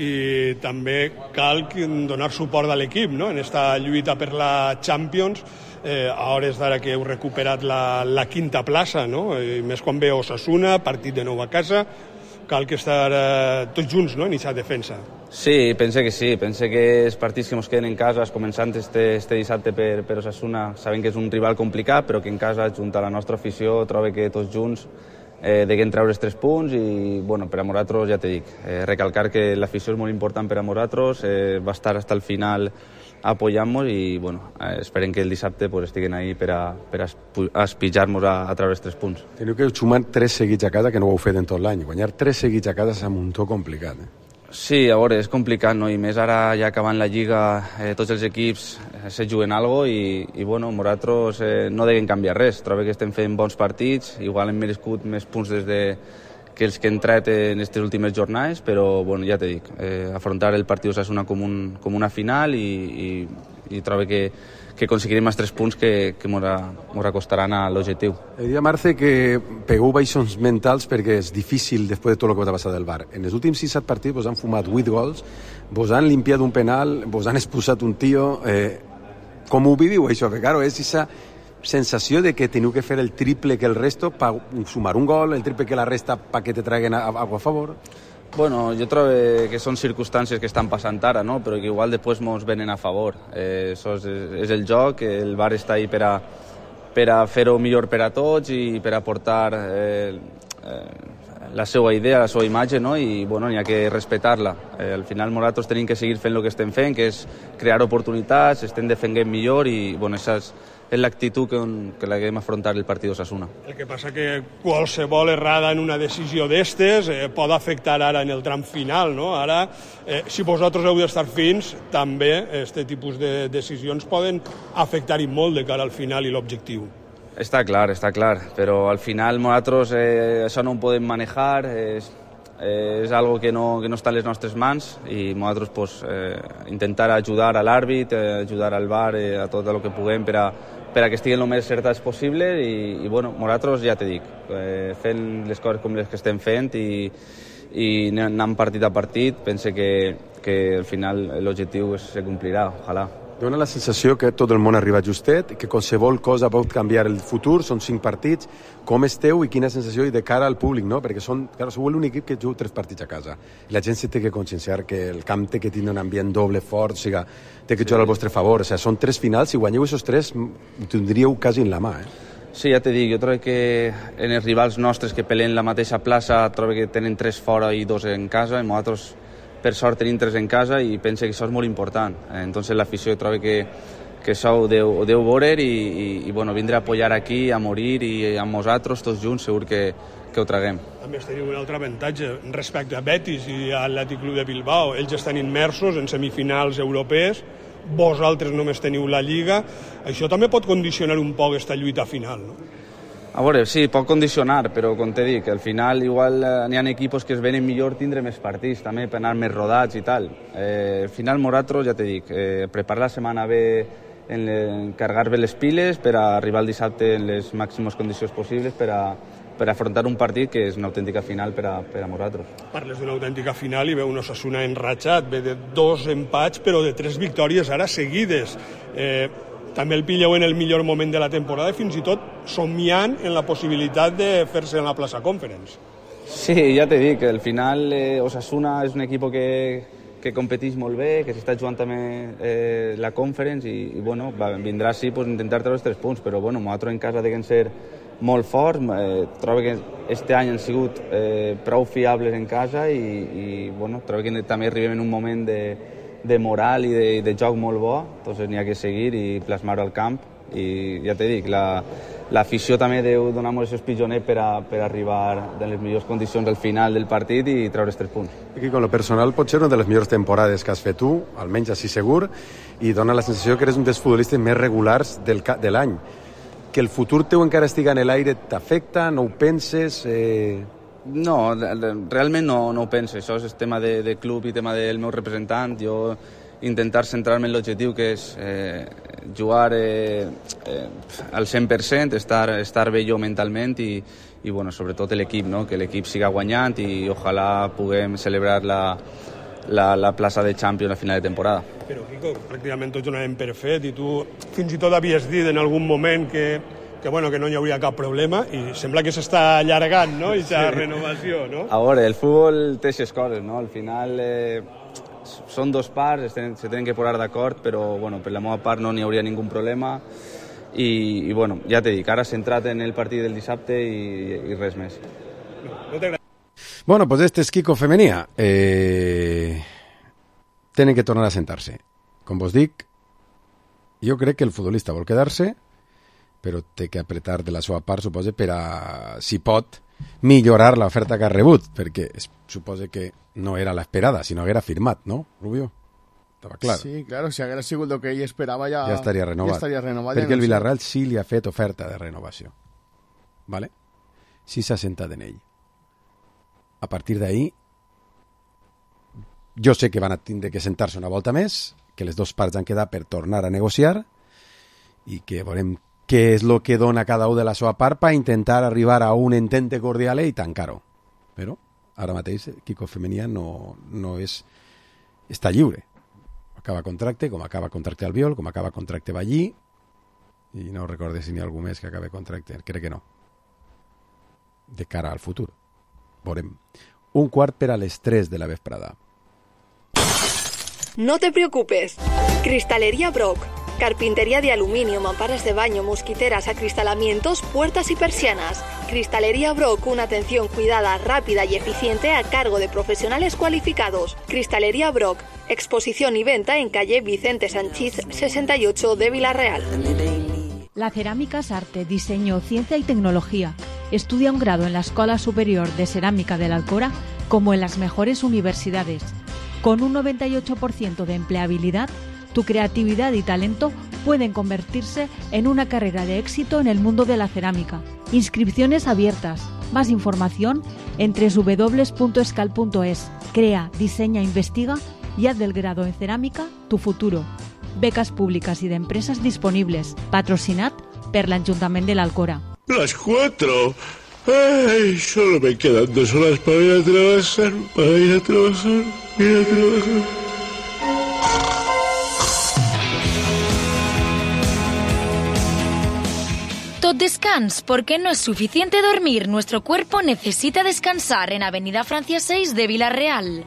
i també cal donar suport a l'equip, no?, en esta lluita per la Champions, eh, a hores d'ara que heu recuperat la, la quinta plaça, no?, I més quan ve Osasuna, partit de nou a casa, cal que estar eh, tots junts, no?, en aquesta defensa. Sí, pense que sí, pense que els partits que ens queden en casa, començant este, este dissabte per, per Osasuna, sabem que és un rival complicat, però que en casa, junt a la nostra afició, trobo que tots junts eh, deguem treure els tres punts i, bueno, per a nosaltres, ja t'he dit, eh, recalcar que l'afició és molt important per a nosaltres, eh, va estar fins al final apoyant-nos i, bueno, eh, esperem que el dissabte pues, estiguen ahí per a, per a espitjar-nos a, a treure els tres punts. Teniu que sumar tres seguits a casa, que no ho heu fet en tot l'any. Guanyar tres seguits a casa és un muntó complicat, eh? Sí, a veure, és complicat, no? I més ara ja acabant la Lliga, eh, tots els equips eh, se juguen algo i, i bueno, nosaltres eh, no deguem canviar res. Trobo que estem fent bons partits, igual hem merescut més punts des de que els que hem tret en aquestes últimes jornades, però bueno, ja t'he dit, eh, afrontar el partit d'Osasuna com, un, com una final i, i, i trobo que, que aconseguirem els tres punts que, que ens acostaran a l'objectiu. Diria, Marce, que pegueu baixons mentals perquè és difícil després de tot el que va passar del Bar. En els últims sis set partits vos han fumat vuit gols, vos han limpiat un penal, vos han expulsat un tio. Eh, com ho viviu, això? Perquè, claro, és aquesta sensació de que teniu que fer el triple que el resto per sumar un gol, el triple que la resta perquè te traguen algo a favor. Bueno, jo trobo que són circumstàncies que estan passant ara, no? Però que igual després ens venen a favor. Eh, això és, és el joc, el Bar està ahí per a, per a fer-ho millor per a tots i per a portar eh, eh, la seva idea, la seva imatge, no? I bueno, n'hi ha que respectar-la. Eh, al final nosaltres tenim que seguir fent el que estem fent, que és crear oportunitats, estem defendent millor i bueno, això és és l'actitud que, que l'haguem afrontar el partit d'Osasuna. El que passa que qualsevol errada en una decisió d'estes eh, pot afectar ara en el tram final, no? Ara, eh, si vosaltres heu d'estar fins, també aquest tipus de decisions poden afectar-hi molt de cara al final i l'objectiu. Està clar, està clar, però al final nosaltres eh, això no ho podem manejar, és, eh, és algo que no, que no està a les nostres mans i nosaltres pues, eh, intentar ajudar a l'àrbit, eh, ajudar al Bar, eh, a tot el que puguem per a per a que estiguen el més certats possible i, i bueno, nosaltres ja t'he dit, eh, fent les coses com les que estem fent i, i anant partit a partit, pense que, que al final l'objectiu se complirà, ojalà. Dóna la sensació que tot el món arriba justet, que qualsevol cosa pot canviar el futur, són cinc partits. Com esteu i quina sensació i de cara al públic, no? Perquè són, claro, sou l'únic equip que juga tres partits a casa. I la gent se té que conscienciar que el camp té que tindre un ambient doble fort, o sigui, té que jugar al vostre favor. O sigui, són tres finals, si guanyeu aquests tres, ho tindríeu quasi en la mà, eh? Sí, ja t'he dit, jo trobo que en els rivals nostres que pelen la mateixa plaça, trobo que tenen tres fora i dos en casa, i nosaltres per sort tenim tres en casa i penso que això és molt important. Entonces l'afició trobo que, que això ho deu, ho deu veure i, i, i bueno, vindre a apoyar aquí, a morir i amb nosaltres tots junts segur que, que ho traguem. A més tenim un altre avantatge respecte a Betis i a l'Atlètic Club de Bilbao. Ells estan immersos en semifinals europees, vosaltres només teniu la Lliga. Això també pot condicionar un poc aquesta lluita final, no? A veure, sí, pot condicionar, però com t'he dit, al final igual eh, n'hi ha equipos que es venen millor tindre més partits també per anar més rodats i tal. Eh, al final nosaltres, ja t'he dit, eh, preparar la setmana bé, en le, carregar bé les piles per a arribar el dissabte en les màximes condicions possibles per a, per a afrontar un partit que és una autèntica final per a, per a nosaltres. Parles d'una autèntica final i veu un Osasuna enratxat, ve de dos empats però de tres victòries ara seguides. Eh, també el pilleu en el millor moment de la temporada, fins i tot somiant en la possibilitat de fer-se en la plaça Conference. Sí, ja t'he dit que al final eh, Osasuna és un equip que, que competeix molt bé, que s'està jugant també eh, la Conference i, i bueno, va, vindrà sí pues, intentar treure els tres punts, però bueno, nosaltres en casa deuen ser molt forts, eh, trobo que este any han sigut eh, prou fiables en casa i, i bueno, trobo que també arribem en un moment de de moral i de, de joc molt bo, entonces n'hi ha que seguir i plasmar-ho al camp i ja t'he dit, la, l'afició també deu donar-nos aquests pitjonets per, a, per arribar en les millors condicions al final del partit i treure els tres punts. Aquí, con lo personal, pot ser una de les millors temporades que has fet tu, almenys així segur, i dona la sensació que eres un dels futbolistes més regulars del, de l'any. Que el futur teu encara estiga en l'aire t'afecta, no ho penses... Eh... No, realment no, no ho penso. Això és tema de, de club i tema del meu representant. Jo intentar centrar-me en l'objectiu, que és eh, jugar eh, eh, al cent per cent, estar, estar bé jo mentalment i, i bueno, sobretot l'equip, no? Que l'equip siga guanyant i ojalà puguem celebrar la, la, la plaça de Champions a final de temporada. Però, Quico, pràcticament tots donàvem per fet i tu fins i tot havies dit en algun moment que que, bueno, que no hi hauria cap problema i sembla que s'està allargant, no?, aquesta sí. renovació, no? A veure, el futbol té aquestes coses, no? Al final eh, són dos parts, se tenen, se tenen que posar d'acord, però, bueno, per la meva part no n'hi hauria ningú problema i, i, bueno, ja t'he dit, ara centrat en el partit del dissabte i, i res més. No te... Bueno, pues este es Quico Femenía. Eh... Tenen que tornar a sentar-se. Com vos dic, jo crec que el futbolista vol quedar-se, però té que apretar de la seva part, suposa, per a, si pot, millorar l'oferta que ha rebut, perquè es, suposa que no era l'esperada, sinó que era firmat, no, Rubio? Estava clar. Sí, claro, si haguera sigut el que ell esperava ja, ja estaria renovat. Ja estaria renovat perquè el Villarreal sí li ha fet oferta de renovació. ¿Vale? Sí s'ha sentat en ell. A partir d'ahí, jo sé que van a tindre que sentar-se una volta més, que les dues parts han quedat per tornar a negociar i que veurem què és el que dona cada un de la seva part per intentar arribar a un entente cordial i tancar-ho. Però ara mateix Quico Femenía no, no és... està lliure. Acaba contracte, com acaba contracte Albiol, com acaba contracte Ballí, i no recordo si n'hi ha algú més que acabe contracte. Crec que no. De cara al futur. Veurem. Un quart per a les tres de la vesprada. No te preocupes. Cristalería Brock. Carpintería de aluminio, mamparas de baño, mosquiteras, acristalamientos, puertas y persianas. Cristalería Brock, una atención cuidada, rápida y eficiente a cargo de profesionales cualificados. Cristalería Brock, exposición y venta en calle Vicente Sanchís sesenta y ocho de Villarreal. La cerámica es arte, diseño, ciencia y tecnología. Estudia un grado en la Escuela Superior de Cerámica de la Alcora como en las mejores universidades. Con un noventa y ocho por ciento de empleabilidad, tu creatividad y talento pueden convertirse en una carrera de éxito en el mundo de la cerámica. Inscripciones abiertas. Más información en doble u doble u doble u punto escal punto es. Crea, diseña, investiga y haz del grado en cerámica tu futuro. Becas públicas y de empresas disponibles. Patrocinat per l'Ajuntament de l'Alcora. Las cuatro. Ay, solo me quedan dos horas para ir a trabajar, para ir a trabajar, ir a trabajar. Tot descans, porque no es suficiente dormir. Nuestro cuerpo necesita descansar en Avenida Francia seis de Villarreal.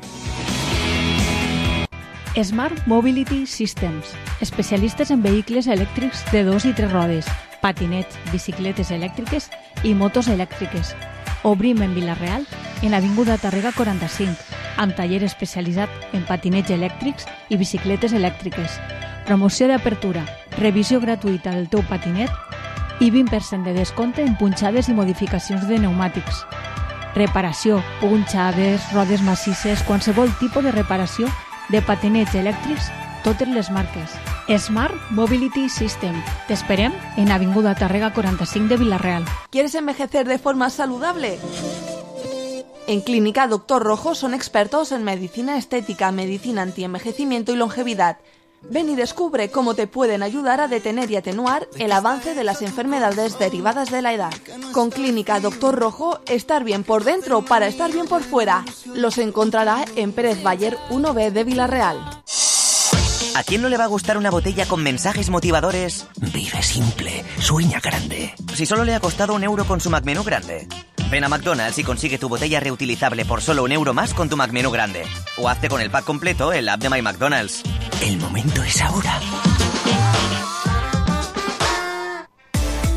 Smart Mobility Systems, especialistes en vehicles elèctrics de dos i tres rodes, patinets, bicicletes elèctriques i motos elèctriques. Obrim en Villarreal, en Avinguda Tàrrega quaranta-cinc, amb taller especialitzat en patinets elèctrics i bicicletes elèctriques. Promoció d'apertura, revisió gratuïta del teu patinet i vint per cent de descompte en punxades i modificacions de pneumàtics. Reparació, punxades, rodes massisses, qualsevol tipus de reparació de patinets elèctrics, totes les marques. Smart Mobility System. Te esperem en Avinguda Tàrrega quaranta-cinc de Villarreal. ¿Quieres envejecer de forma saludable? En Clínica Doctor Rojo son expertos en medicina estética, medicina antienvejecimiento y longevidad. Ven y descubre cómo te pueden ayudar a detener y atenuar el avance de las enfermedades derivadas de la edad. Con Clínica Doctor Rojo, estar bien por dentro para estar bien por fuera. Los encontrará en Pérez Bayer uno B de Villarreal. ¿A quién no le va a gustar una botella con mensajes motivadores? Vive simple, sueña grande. Si solo le ha costado un euro con su McMenú grande. Ven a McDonald's y consigue tu botella reutilizable por solo un euro más con tu McMenú grande. O hazte con el pack completo en la app de My McDonald's. El momento es ahora.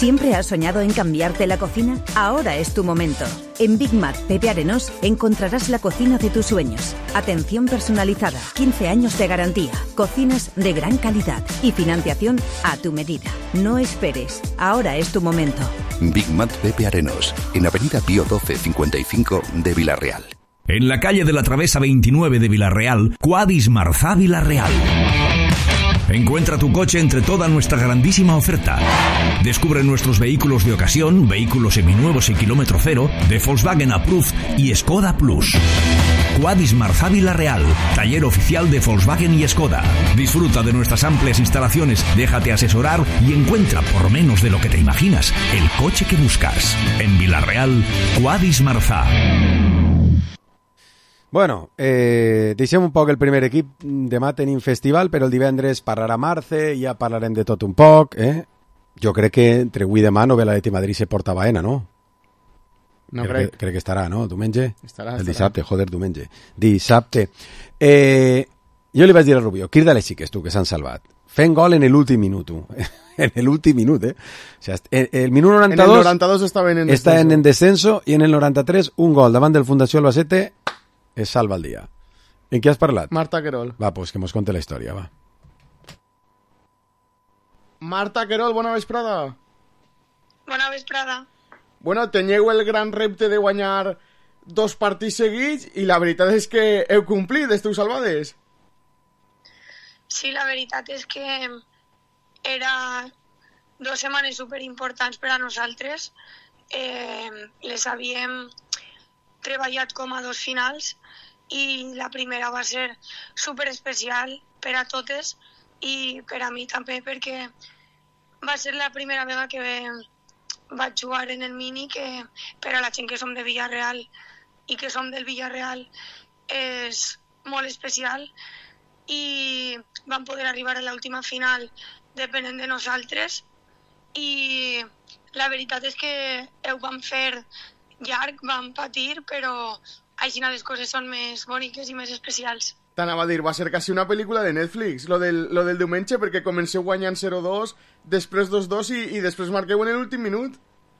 ¿Siempre has soñado en cambiarte la cocina? Ahora es tu momento. En Big Mac Pepe Arenós encontrarás la cocina de tus sueños. Atención personalizada, quince años de garantía, cocinas de gran calidad y financiación a tu medida. No esperes, ahora es tu momento. Big Mac Pepe Arenós, en Avenida Pío doce cincuenta y cinco de Villarreal. En la calle de la Travesa veintinueve de Villarreal, Quadis Marzá Villarreal. Encuentra tu coche entre toda nuestra grandísima oferta. Descubre nuestros vehículos de ocasión, vehículos seminuevos y kilómetro cero, de Volkswagen Approved y Skoda Plus. Quadis Marzá Villarreal, taller oficial de Volkswagen y Skoda. Disfruta de nuestras amplias instalaciones, déjate asesorar y encuentra, por menos de lo que te imaginas, el coche que buscas. En Villarreal, Quadis Marzá. Bueno, eh, deixem un poc el primer equip. Demà tenim festival, però el divendres parlarà Marce, ja parlarem de tot un poc, eh? Jo crec que entre avui i demà no ve l'Atleti Madrid se porta baena, no? No crec. crec. Que, crec que estarà, no? Diumenge? Estarà, el estarà. dissabte, joder, diumenge. Dissabte. Eh, jo li vaig dir a Rubio, crida les xiques, tu, que s'han salvat. Fent gol en l'últim minut, en l'últim minut, eh? O sea, el, el minut noranta-dos... En el noranta-dos estaven en está descenso. en, en descenso, i en el noranta-tres un gol davant del Fundació Albacete es salva el dia. En què has parlat? Marta Querol. Va, pues que mos conte la història, va. Marta Querol, bona vesprada. Bona vesprada. Bueno, teniu el gran repte de guanyar dos partits seguits i la veritat és que heu complit, esteu salvades. Sí, la veritat és que era dues setmanes superimportants per a nosaltres. Eh, les havíem treballat com a dos finals i la primera va ser superespecial per a totes i per a mi també, perquè va ser la primera vegada que vaig jugar en el mini, que per a la gent que som de Villarreal i que som del Villarreal és molt especial, i vam poder arribar a l'última final depenent de nosaltres, i la veritat és que ho vam fer llarg, vam patir, però així les coses són més boniques i més especials. T'anava a dir, va ser quasi una pel·lícula de Netflix, lo del, lo del diumenge, perquè comenceu guanyant zero dos, després dos dos i, i després marqueu en l'últim minut.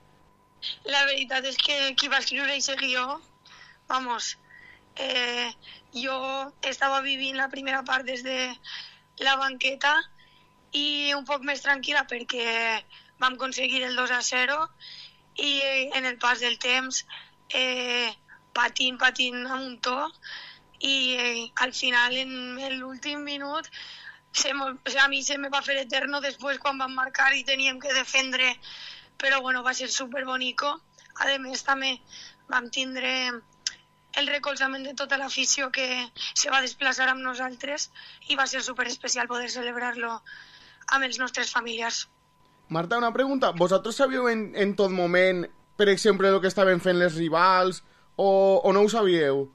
La veritat és que qui va escriure aquest guió, vamos, eh, jo estava vivint la primera part des de la banqueta i un poc més tranquil·la perquè vam aconseguir el dos a zero i en el pas del temps eh, patint, patint a un to, i eh, al final en l'últim minut se me, o sea, a mi se me va fer eterno després quan vam marcar i teníem que defendre, però bueno, va ser super bonico. A més també vam tindre el recolzament de tota l'afició que se va desplaçar amb nosaltres i va ser super especial poder celebrar-lo amb els nostres familiars. Marta, una pregunta. Vosaltres sabíeu en, en tot moment, per exemple, el que estaven fent les rivals, o, o no ho sabíeu?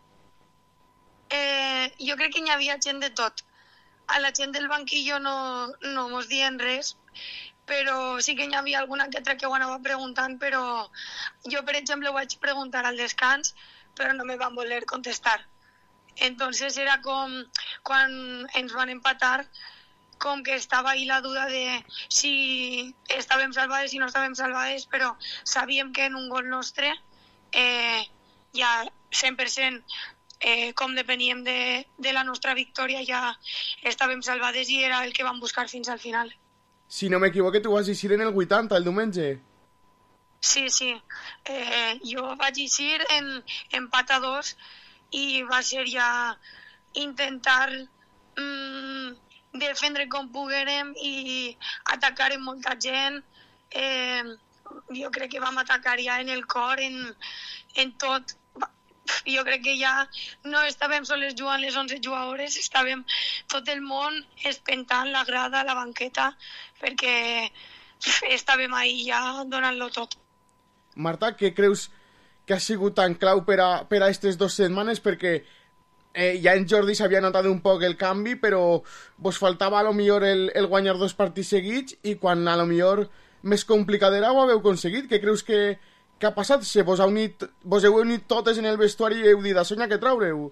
Eh, jo crec que hi havia gent de tot. A la gent del banquillo no, no mos dien res, però sí que hi havia alguna que altra que ho anava preguntant, però jo, per exemple, ho vaig preguntar al descans, però no me van voler contestar. Entonces era com quan ens van empatar, com que estava ahí la duda de si estàvem salvades i no estàvem salvades, però sabíem que en un gol nostre eh, ja cent per cent eh, com depeníem de, de la nostra victòria, ja estàvem salvades i era el que vam buscar fins al final. Si no m'equivoque, tu vas eixir en el vuitanta, el diumenge. Sí, sí. Eh, jo vaig eixir en empat a dos i va ser ja intentar mmm, defendre com poguérem i atacar en molta gent. Eh, jo crec que vam atacar ja en el cor, en, en tot. Jo crec que ja no estàvem soles jugant les onze jugadores, estàvem tot el món espentant la grada, la banqueta, perquè estàvem ahí ja donant-lo tot. Marta, què creus que ha sigut tan clau per a, per a aquestes dues setmanes? Perquè eh, ja en Jordi s'havia notat un poc el canvi, però vos faltava a lo millor el, el guanyar dos partits seguits, i quan a lo millor més complicadera ho haveu aconseguit. Què creus que, que ha passat? Se vos, ha unit, vos heu unit totes en el vestuari i heu dit a sonya que traureu?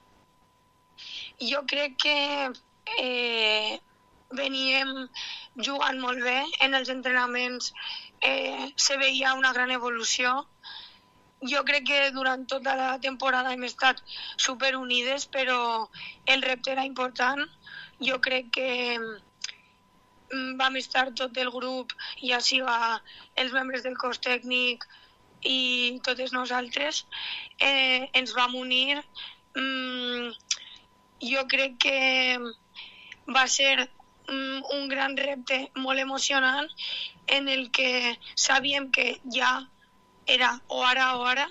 Jo crec que eh, veníem jugant molt bé en els entrenaments. eh, se veia una gran evolució. Jo crec que durant tota la temporada hem estat superunides, però el repte era important. Jo crec que vam estar tot el grup, ja siga els membres del cos tècnic i totes nosaltres, eh, ens vam unir. Mm, jo crec que va ser mm, un gran repte molt emocionant en el que sabíem que ja era o ara o ara,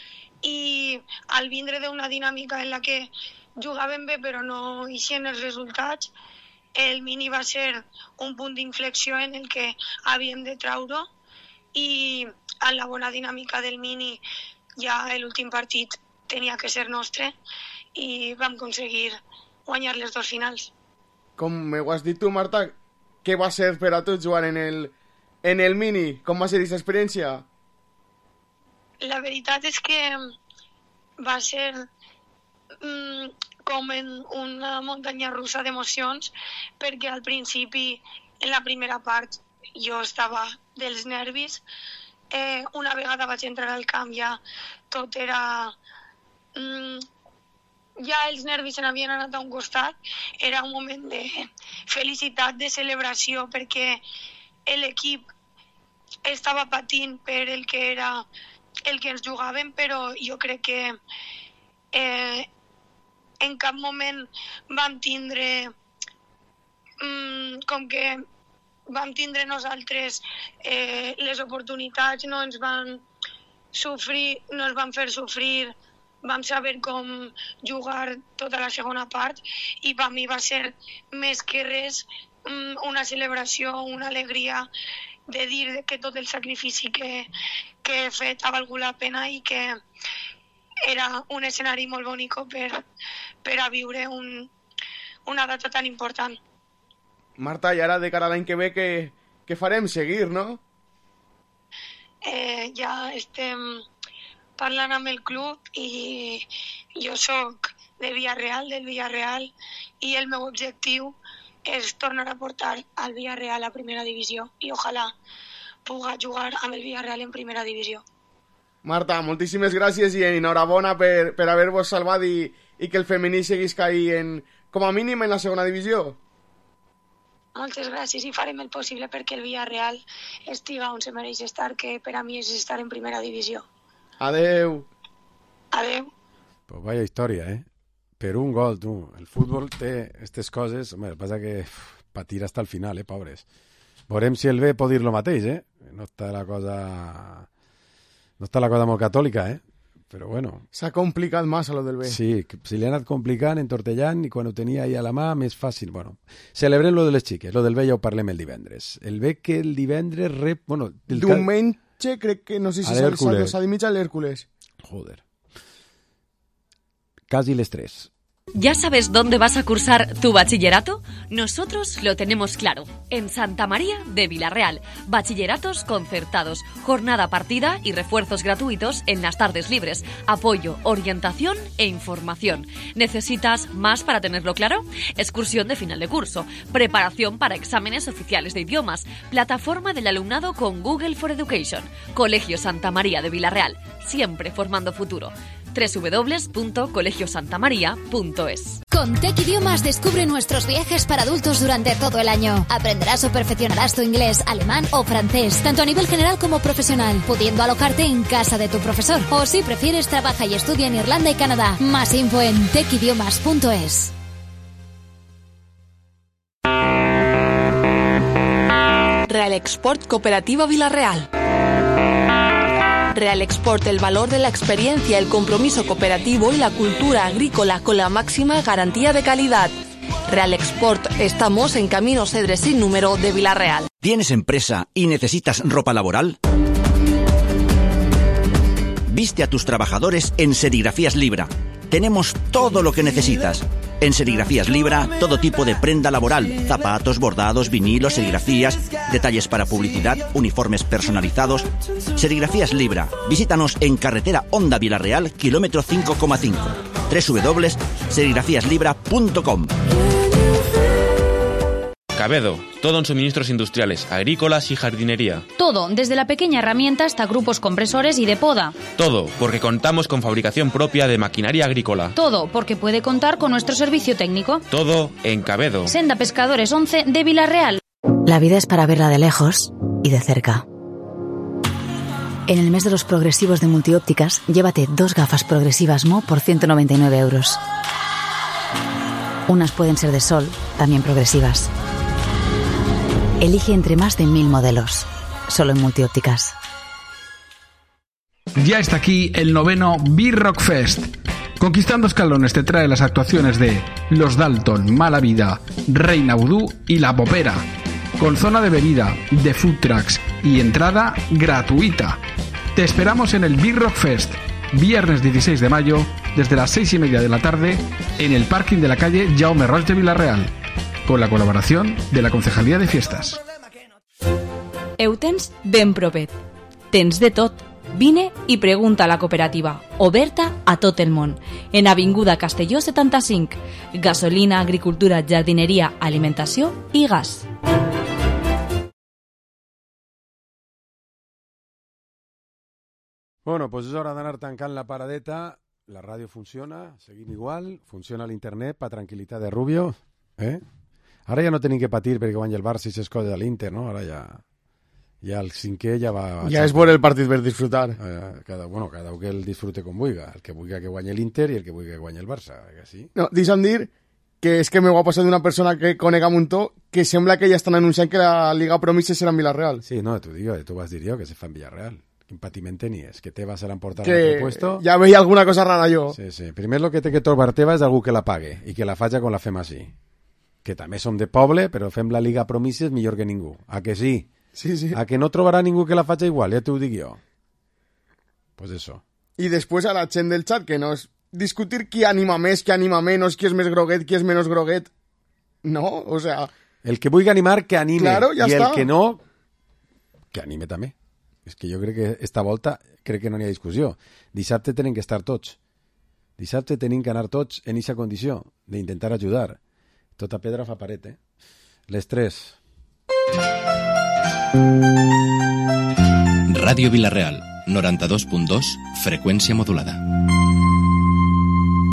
i al vindre d'una dinàmica en la que jugàvem bé però no eixien els resultats, el mini va ser un punt d'inflexió en el que havíem de traure, i en la bona dinàmica del mini ja l'últim partit tenia que ser nostre i vam aconseguir guanyar les dues finals. Com ho has dit tu, Marta, què va ser per a tu jugar en el, en el mini? Com va ser aquesta experiència? La veritat és que va ser mm, com en una muntanya russa d'emocions, perquè al principi, en la primera part, jo estava dels nervis. Eh, una vegada vaig entrar al camp ja tot era... Mm, ja els nervis se n'havien anat a un costat. Era un moment de felicitat, de celebració, perquè l'equip estava patint per el que era el que ens jugàvem, però jo crec que eh, en cap moment vam tindre mm, com que vam tindre nosaltres eh, les oportunitats, no ens van sofrir, no ens van fer sofrir, vam saber com jugar tota la segona part, i per mi va ser més que res mm, una celebració, una alegria de dir que tot el sacrifici que, que he fet ha valgut la pena i que era un escenari molt bonic per, per a viure un, una data tan important. Marta, i ara de cara a l'any que ve, què, què farem? Seguir, no? Eh, ja estem parlant amb el club i jo sóc de Villarreal, del Villarreal, i el meu objectiu és tornar a portar al Villarreal a primera divisió i ojalà puga jugar amb el Villarreal en primera divisió. Marta, moltíssimes gràcies i enhorabona per, per haver-vos salvat i, i que el femení seguisca ahí en, com a mínim en la segona divisió. Moltes gràcies i farem el possible perquè el Villarreal estiga on se mereix estar, que per a mi és estar en primera divisió. Adeu. Adeu. Pues vaya història, eh? Per un gol, tu. El futbol té aquestes coses... Home, el que passa que uf, patir hasta el final, eh, pobres. Veurem si el B pot dir lo mateix, eh? No està la cosa... No està la cosa molt catòlica, eh? Però bueno... S'ha complicat massa lo del B. Sí, si li ha anat complicant, entortellant, i quan ho tenia ahí a la mà, més fàcil. Bueno, celebrem lo de les xiques. Lo del B ja ho parlem el divendres. El B que el divendres rep... Bueno, el Diumenge crec que no sé si s'ha dit mitja l'Hèrcules. Joder. Casi les tres. ¿Ya sabes dónde vas a cursar tu bachillerato? Nosotros lo tenemos claro. En Santa María de Vilarreal. Bachilleratos concertados, jornada partida y refuerzos gratuitos en las tardes libres. Apoyo, orientación e información. ¿Necesitas más para tenerlo claro? Excursión de final de curso. Preparación para exámenes oficiales de idiomas. Plataforma del alumnado con Google for Education. Colegio Santa María de Vilarreal. Siempre formando futuro. doble u doble u doble u punto colegio santa maría punto es. Con Tech Idiomas descubre nuestros viajes para adultos durante todo el año. Aprenderás o perfeccionarás tu inglés, alemán o francés, tanto a nivel general como profesional, pudiendo alojarte en casa de tu profesor. O si prefieres, trabaja y estudia en Irlanda y Canadá. Más info en tech idiomas punto es. Real Export Cooperativa Vilarreal. Real Export, el valor de la experiencia, el compromiso cooperativo y la cultura agrícola con la máxima garantía de calidad. Real Export, estamos en Camino Cedres sin número de Vilarreal. ¿Tienes empresa y necesitas ropa laboral? Viste a tus trabajadores en Serigrafías Libra. Tenemos todo lo que necesitas. En Serigrafías Libra, todo tipo de prenda laboral, zapatos, bordados, vinilos, serigrafías, detalles para publicidad, uniformes personalizados. Serigrafías Libra. Visítanos en carretera Honda Vilarreal, kilómetro cinco coma cinco. doble u doble u doble u punto serigrafías libra punto com. Cabedo, todo en suministros industriales, agrícolas y jardinería. Todo, desde la pequeña herramienta hasta grupos compresores y de poda. Todo, porque contamos con fabricación propia de maquinaria agrícola. Todo, porque puede contar con nuestro servicio técnico. Todo en Cabedo. Senda Pescadores once de Vilarreal. La vida es para verla de lejos y de cerca. En el mes de los progresivos de Multiópticas, llévate dos gafas progresivas M O por ciento noventa y nueve euros. Unas pueden ser de sol, también progresivas. Elige entre más de mil modelos, solo en Multiópticas. Ya está aquí el noveno B-Rock Fest. Conquistando escalones te trae las actuaciones de Los Dalton, Mala Vida, Reina Vudú y La Popera, con zona de bebida, de food trucks y entrada gratuita. Te esperamos en el B-Rock Fest, viernes dieciséis de mayo, desde las seis y media de la tarde, en el parking de la calle Jaume Roig de Vilarreal, con la colaboración de la Concejalía de Fiestas. Eu tens ben propet. Tens de tot. Vine i pregunta a la cooperativa, oberta a tot el món, en Avinguda Castelló setanta-cinc. Gasolina, agricultura, jardineria, alimentació i gas. Bueno, pues és hora d'anar tancant la paradeta. La ràdio funciona, seguim igual, funciona l'internet per tranquil·litat de Rubio. Eh? Ara ja no tenim que patir perquè guanya el Barça i s'escolla de l'Inter, no? Ara ja... Ja el cinquè ja va... Ja és por el partit per disfrutar. Eh, cada, bueno, cada un que el disfrute com vulga. El que vulga que guanyi l'Inter i el que vulga que guanyi el Barça. Que sí? No, deixa'm dir que és que m'ho ha passat d'una persona que conec a Muntó que sembla que ja estan anunciant que la Liga Promises serà en Villarreal. Sí, no, t'ho dic, tu vas dir jo que se fa en Villarreal. Quin patiment tenies, que Tebas se l'emporta que a l'altre puesto. Ja veia alguna cosa rara jo. Sí, sí. Primer lo que té que trobar Tebas és algú que la pague i que la faja com la fem així. Que també som de poble, però fem la Liga Promises millor que ningú. A que sí? Sí, sí. A que no trobarà ningú que la faci igual, ja t'ho dic jo. Pues eso. I després a la gent del xat, que no és discutir qui anima més, qui anima menys, qui és més groguet, qui és menys groguet. No, o sea... El que vulgui animar, que anime. Claro, ja I està. el que no, que anime també. És que jo crec que esta volta crec que no n'hi ha discussió. Dissabte tenen que estar tots. Dissabte tenim que anar tots en aquesta condició d'intentar ajudar. Tota pedra fa paret, eh? Les tres. Ràdio Vilarreal, noranta-dos punt dos, freqüència modulada.